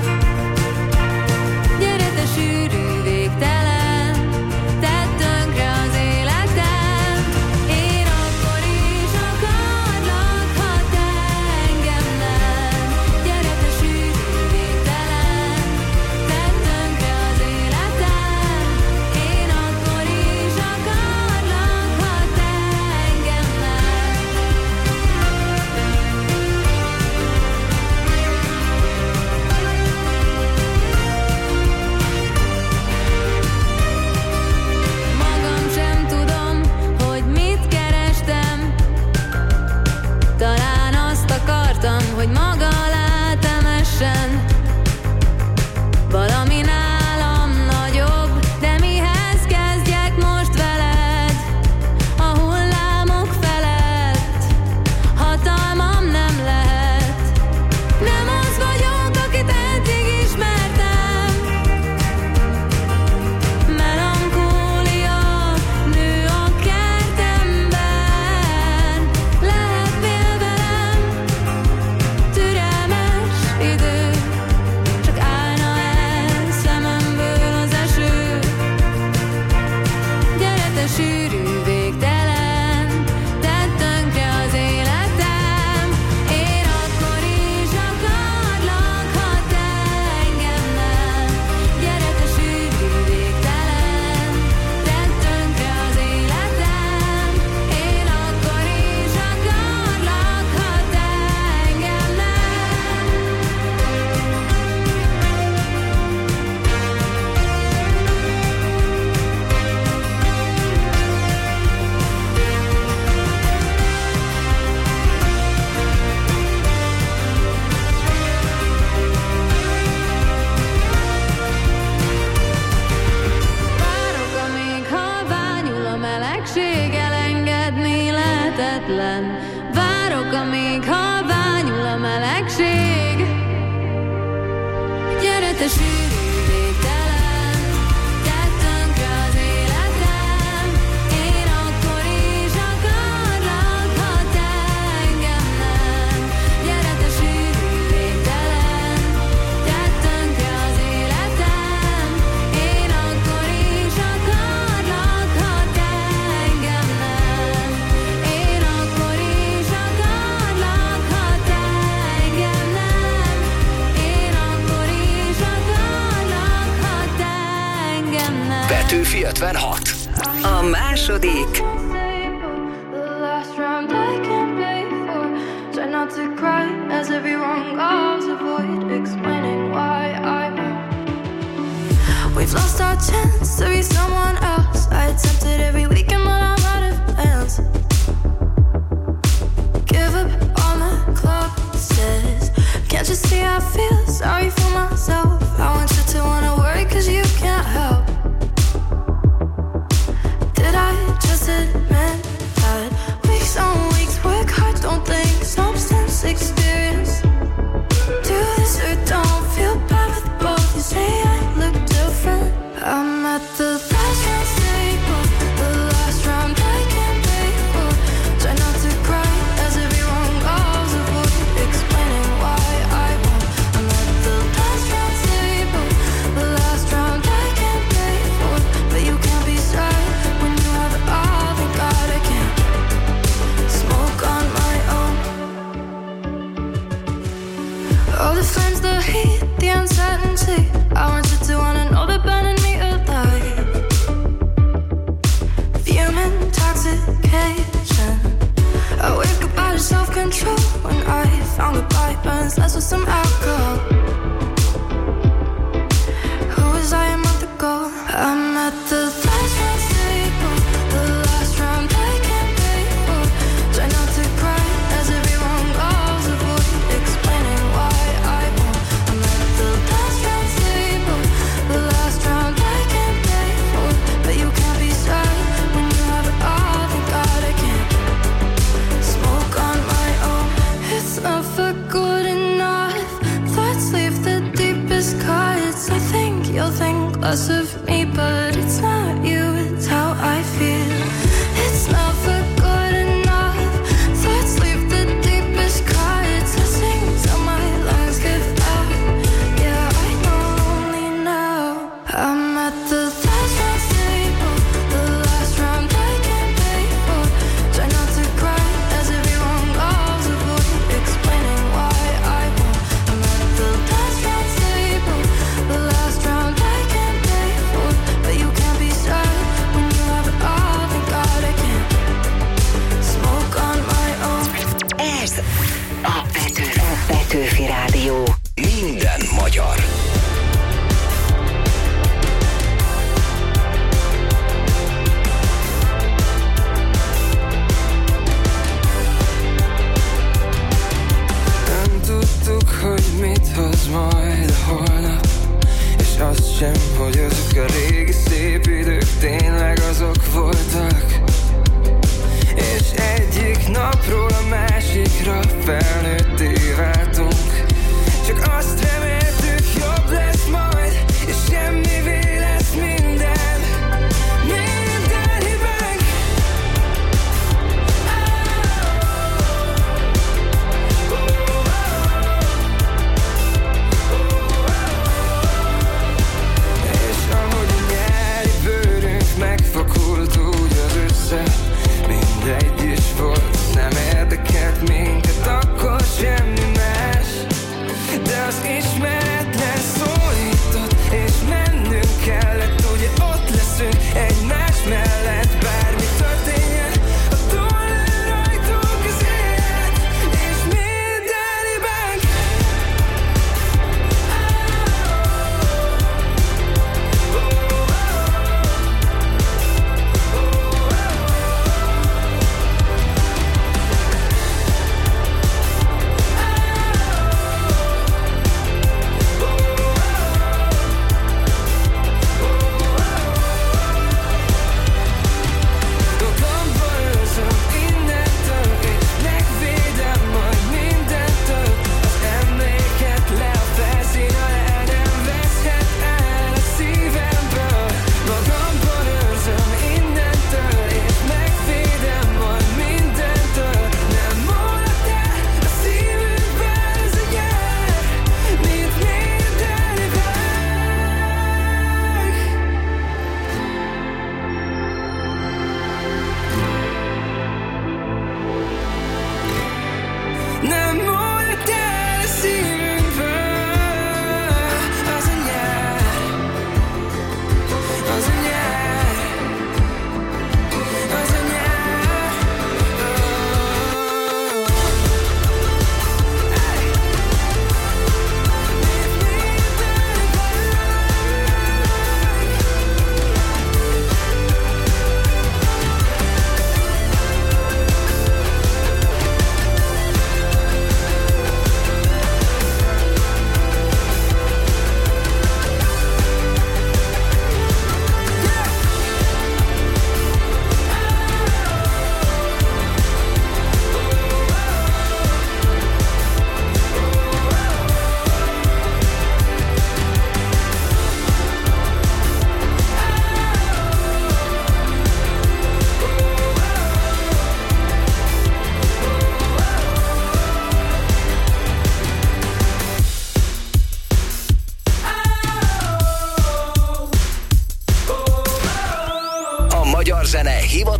Gyere te sűrű végtelen, tedd tönkre az életem. Én akkor is akarlak, ha te engem nem. Gyere te sűrű végtelen, tedd tönkre az életem. Én akkor is akarlak, ha te engem nem. Magam sem tudom, hogy mit kerestem. Talán azt akartam, hogy maga alá temessen. Valami nálam nagyobb, de mihez kezdjek most veled? A hullámok felett hatalmam nem lehet. Nem az vagyok, akit eddig ismertem. Melankólia nő a kertemben. Lehetnél velem türelmes idő, csak állna el szememből az eső. Gyere te sűrű végtelen, tedd tönkre az életem. Én akkor is akarlak, ha te engem nem. Gyere te sűrű végtelen, tedd tönkre az életem. Én akkor is akarlak, ha te engem nem. Várok, amíg halványul a melegség, elengedni lehetetlen. Várok, amíg halványul a melegség. Gyere te sűrű végtelen, tedd tönkre az életem. Én akkor is akarlak, ha te engem nem. Gyere te sűrű végtelen, tedd tönkre az életem. Én akkor is akarlak, ha te engem nem. Én akkor is akarlak, ha te engem nem. Én akkor is akarlak, ha te engem nem. Petőfi ötvenhat. A második. The last round I can't pay for. Try not to cry as everyone goes. Avoid explaining why I won't. We've lost our chance to be someone else. I attempted every weekend, but I'm out of plans. Give up on the club says. Can't you see I feel sorry for myself? I want you to wanna worry cause you can't help. Did I just admit that weeks on weeks work hard, don't think substance experience? Do this or don't feel bad with both. You say I look different. I'm at the last round table, the last round I can't pay for. Try not to cry as everyone goes. Avoid explaining why I won't. I'm at the last round table, the last round I can't intoxication. I wake up out of self-control when I found the bite burns less with some alcohol. Who was I a month ago? I'm at the last round table, the last round I can't pay for. Try not to cry as everyone goes, avoid explaining why I won't. I'm at the last round table, the last round I can't pay for. But you can't be sad when you have it all. Thank God I can't smoke on my own. It's never good enough. Thoughts leave the deepest cuts. I think you'll think less of me, but it's not you.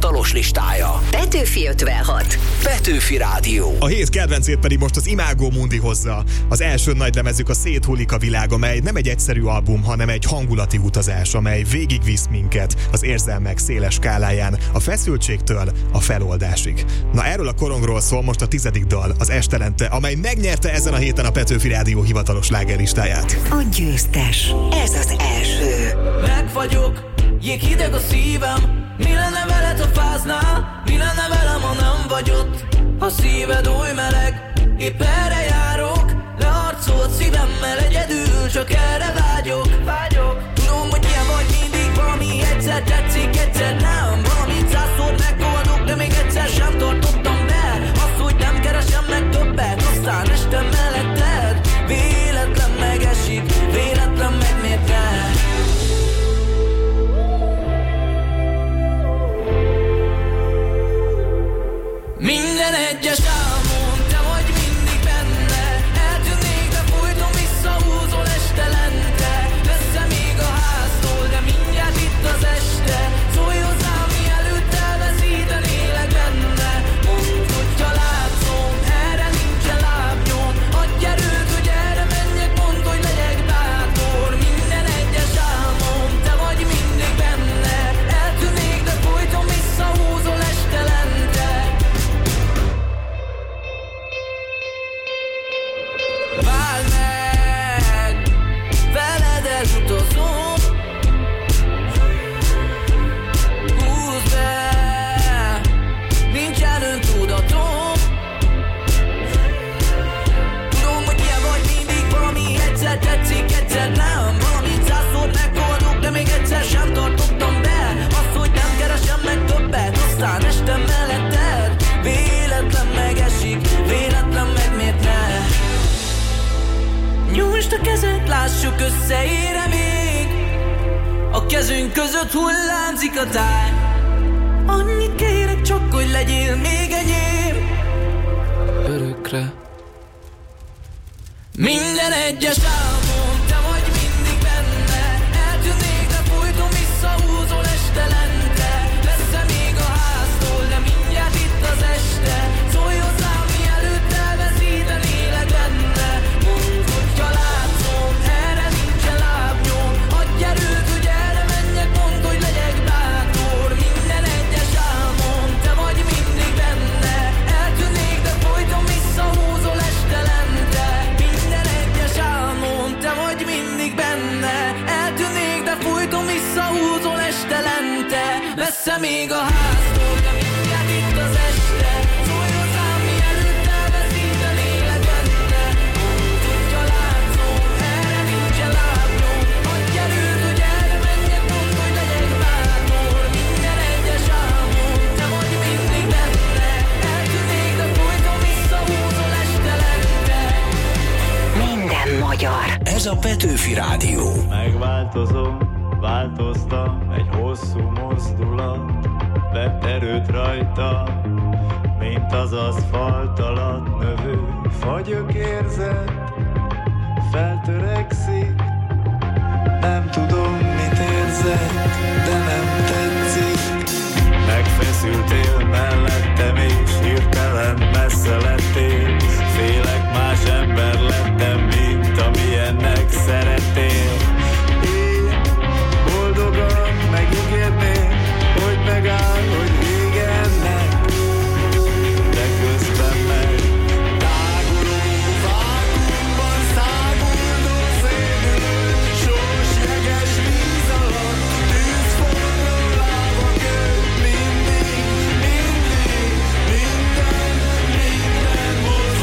hivatalos listája. Petőfi ötvenhat. Petőfi Rádió. A hét kedvencét pedig most az Imago Mundi hozza. Az első nagylemezük a Széthullik a világ, amely nem egy egyszerű album, hanem egy hangulati utazás, amely végigvisz minket az érzelmek széles skáláján, a feszültségtől a feloldásig. Na, erről a korongról szól most a tizedik dal, az Estelente, amely megnyerte ezen a héten a Petőfi Rádió hivatalos slágerlistáját. A győztes. Ez az első. Meg vagyok, jéghideg a szívem. Mi lenne veled, ha fáznál? Mi lenne velem, ha nem vagy ott? Ha szíved oly meleg, épp erre járok. Leharcolt szívemmel egyedül, csak erre vágyok, vágyok. Tudom, hogy ilyen vagy mindig, valami egyszer tetszik, egyszer nem. Valamit százszor megoldok, de még egyszer sem tartottam be. Azt, hogy nem keresem meg többet, aztán este melletted. Véletlen megesik, véletlen megmérte. Minden egyes álmom, te vagy mindig benne. Eltűnnék, de folyton visszahúzol estelente. Messze még a háztól, de mindjárt itt az este. Szólj hozzám, mielőtt elveszítenélek benne. Mondd, hogyha látszom, erre nincsen lábnyom. Adj erőt, hogy erre menjek, mondd, hogy legyek bátor. Minden egyes álmom, te vagy mindig benne. Eltűnnék, de folyton visszahúzol estelente. Váld meg, veled elutazom. Húzd be, nincsen öntudatom. Tudom, hogy ilyen vagy mindig, valami egyszer tetszik, egyszer nem. Valamit százszor megoldok, de még egyszer sem tartottam be. Azt, hogy nem keresem meg többet, aztán este melletted. Véletlen megesik, véletlen megmértne. Nyújtsd a kezed, lássuk, összeére még. A kezünk között hullámzik a táj. Annyit kérek csak, hogy legyél még enyém. Örökre. Minden egyes álmom, te vagy mindig benne. Eltűnnék, de folyton visszahúzol estelente. Messze még a háztól, de mindjárt itt az este. Szólj hozzám, mielőtt elveszítenélek benne. Mondd, hogyha látszom, erre nincsen lábnyom. Adj erőt, hogy erre menjek, mondd, hogy legyek bátor. Minden egyes álmom, te vagy mindig benne. Eltűnnék, de folyton visszahúzol estelente. Minden egyes álmom, te vagy mindig benne. Eltűnnék, de folyton visszahúzol estelente. Messze még a háztól, de mindjárt itt az este. Szólj hozzám, mielőtt elveszítenélek benne. Mondd, hogyha látszom, erre nincsen lábnyom. Adj erőt, hogy erre menjek, mondd, hogy legyek bátor. Minden egyes álmom, te vagy mindig benne. Eltűnnék, de folyton visszahúzol estelente. Minden magyar. Ez a Petőfi Rádió. Megváltozom, változtam, egy hosszú mozdulat vett erőt rajta, mint az aszfalt alatt növő fagyok érzet, feltörekszik, nem tudom, mit érzek, de nem tetszik. Megfeszültél mellettem és hirtelen messze lettél. Félek, más ember lettem, mint amilyennek szerettél. Én boldogan megígérném, hogy megáll, hogy vége ennek, de közben meg táguló vákumban száguldó szélül, sós jeges víz alatt, tűzforró lábak ők mindig, mindig, minden, minden mozdulatot.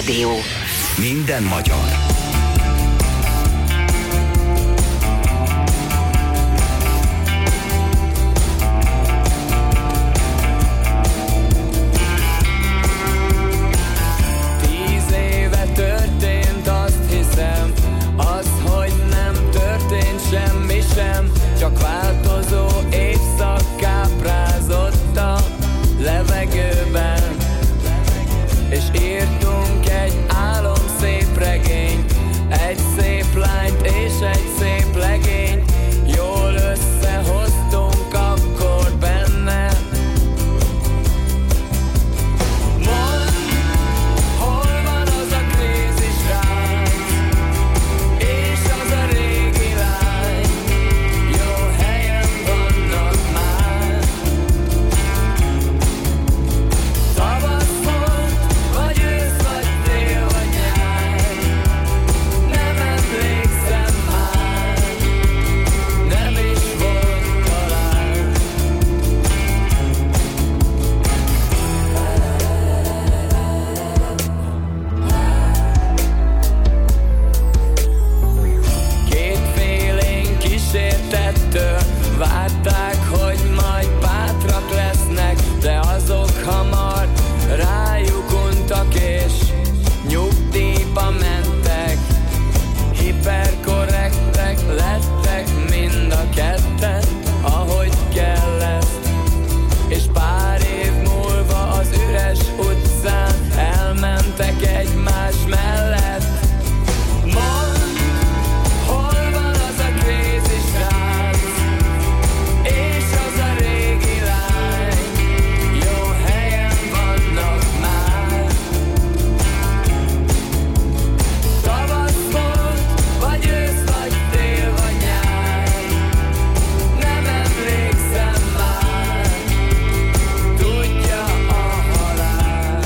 Rádió. Minden magyar. Tíz éve történt, azt hiszem, az, hogy nem történt semmi sem, csak változó évszak káprázott a levegőben, és írtunk egy álomszép regényt, egy szép lányt és egy szép legényt, jól összehoztunk akkor benne. Mondd, hol van az a krízis ránc, és az a régi lány, jó helyen vannak már. Tavasz volt, vagy ősz, vagy tél, vagy nyár, nem emlékszem már, nem is volt talán. Kétfélénk kísértettől várták, hogy majd bátrak lesznek, de azok hamar rájuk untak és nyugdíjba mentek. Hiperkorrektek lettek mind a ketten, ahogy kellett, és pár év múlva az üres utcán elmentek egymás mellett. Mondd, hol van az a krízis ránc, és az a régi lány, jó helyen vannak már. Tavasz volt, vagy ősz, vagy tél, vagy nyár, nem emlékszem már, tudja a halál.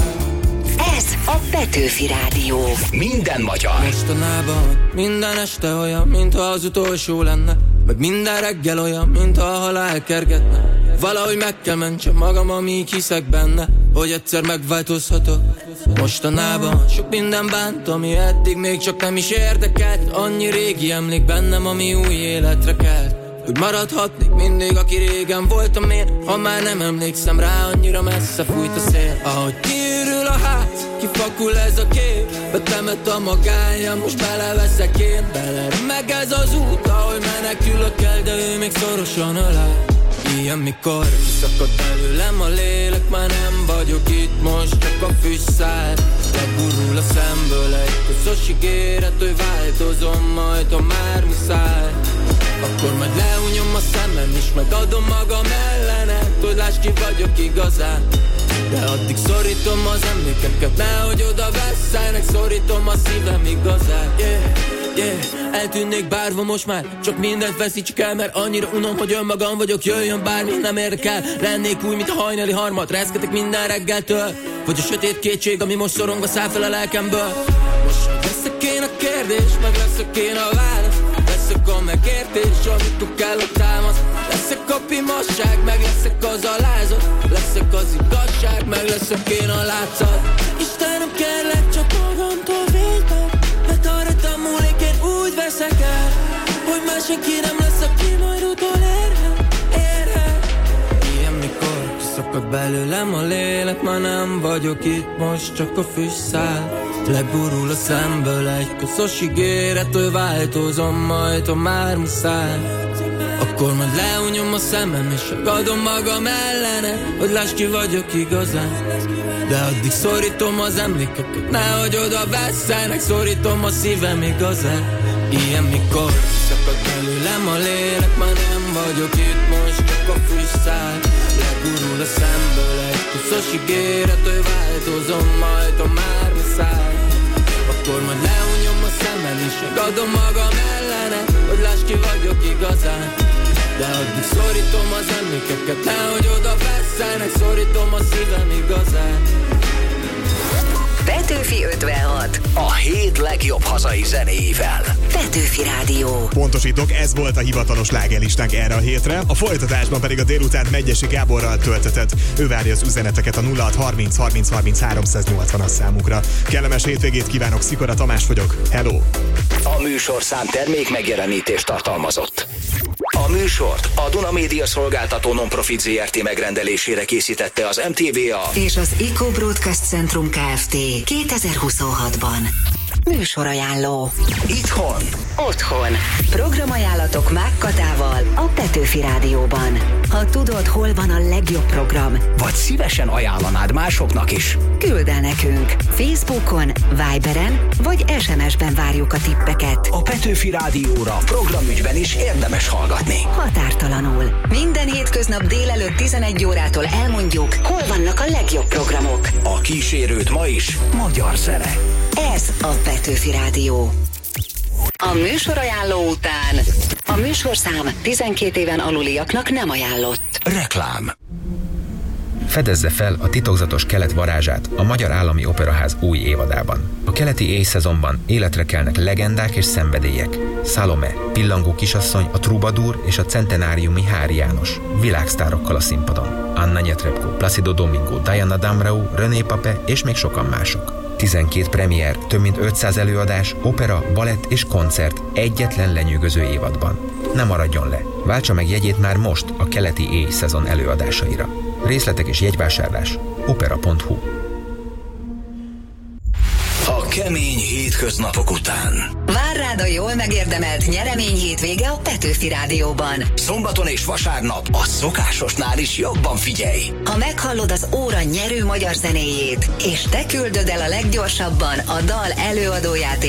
Ez a Petőfi Rádió. Minden magyar. Mostanában minden este olyan, mintha az utolsó lenne, meg minden reggel olyan, mintha a halál kergetne. Valahogy meg kell mentsem magam, amíg hiszek benne, hogy egyszer megváltozhatok. Mostanában sok minden bánt, ami eddig még csak nem is érdekelt. Annyi régi emlék bennem, ami új életre kelt, hogy maradhatnék mindig, aki régen voltam én. Ha már nem emlékszem rá, annyira messze fújt a szél. Ahogy kiürül a ház, kifakul ez a kép, betemet a magája, most beleveszek én bele. Meg ez az út, ahol menekülök el, de ő még szorosan ölel. Ilyen mikor kiszakad belőlem a lélek, már nem vagyok itt, most csak a fűszál. Legurul a szemből egy koszos ígéret, hogy változom majd, ha már muszáj. Akkor majd leúnyom a szemem is, megadom magam ellenet, hogy láss ki vagyok igazán. De addig szorítom az emlékeket, nehogy oda vesszenek, szorítom a szívem igazán. Yeah, yeah, eltűnnék bárva most már, csak mindent veszítsük el, mert annyira unom, hogy önmagam vagyok, jöjjön bármi, nem érdekel. Lennék új, mint a hajnali harmat, reszketek minden reggeltől, vagy a sötét kétség, ami most szorongva száll fel a lelkemből. Most leszek én a kérdés, meg leszek én a válasz, leszek a megértés, amit tud kell a támasz. Leszek a pimasság, meg leszek az alázat, leszek az igazság, meg leszek én a látszat. Istenem, kérlek, csak magamtól védj meg, mert arra múlik, én úgy veszek el, hogy már senki nem lesz, aki majd utolérhet, érhet. Ilyen mikor kiszakad belőlem a lélek, már nem vagyok itt, most csak a fűszál. Legurul a szemből egy koszos ígéret, hogy változom majd, ha már muszáj. Akkor majd leúnyom a szemem és megadom magam ellene, hogy láss ki vagyok igazán. De addig szorítom az emlékeket, nehogy oda vesszenek, szorítom a szívem igazán. Ilyen mikor szakad belőlem a lélek, már nem vagyok itt, most csak a fűszál. Legurul a szemből egy koszos ígéret, hogy változom majd, ha már muszáj. Akkor majd leúnyom a szemem és megadom magam ellene, hogy láss ki vagyok igazán. De addig szorítom az emlékeket, nehogy oda vesszenek, szorítom a szívem igazán. Petőfi ötvenhat. A hét legjobb hazai zenéivel. Petőfi Rádió. Pontosítok, ez volt a hivatalos slágerlistánk erre a hétre, a folytatásban pedig a délután Megyesi Gáborral töltetett. Ő várja az üzeneteket a nulla hat harminc harminc harminc háromszáznyolcvanas számukra. Kellemes hétvégét kívánok, Szikora Tamás vagyok. Hello! A műsorszám termék megjelenítést tartalmazott. A műsort a Duna Média Szolgáltató Nonprofit zé er té megrendelésére készítette az em té vé á és az Eco Broadcast Centrum Kft. kétezer-huszonhatban. Műsorajánló. Itthon. Otthon. Programajánlatok Mák Katával a Petőfi Rádióban. Ha tudod, hol van a legjobb program, vagy szívesen ajánlanád másoknak is, küld el nekünk. Facebookon, Viberen vagy es em es-ben várjuk a tippeket. A Petőfi Rádióra programügyben is érdemes hallgatni. Határtalanul. Minden hétköznap délelőtt tizenegy órától elmondjuk, hol vannak a legjobb programok. A kísérőt ma is magyar zene. Ez a Petőfi Rádió. A műsorajánló után a műsorszám tizenkét éven aluliaknak nem ajánlott. Reklám. Fedezze fel a titokzatos kelet varázsát a Magyar Állami Operaház új évadában. A keleti éjszezonban életre kelnek legendák és szenvedélyek. Salome, Pillangó kisasszony, a Troubadour és a centenáriumi Hári János. Világsztárokkal a színpadon. Anna Netrebko, Placido Domingo, Diana Damrau, René Pape és még sokan mások. tizenkét premier, több mint ötszáz előadás, opera, balett és koncert egyetlen lenyűgöző évadban. Ne maradjon le! Váltsa meg jegyét már most a keleti éjszezon előadásaira. Részletek és jegyvásárlás opera pont hu. A kemény hétköznapok után vár rád a jól megérdemelt nyeremény hétvége a Petőfi Rádióban. Szombaton és vasárnap a szokásosnál is jobban figyelj. Ha meghallod az óra nyerő magyar zenéjét, és te küldöd el a leggyorsabban a dal előadóját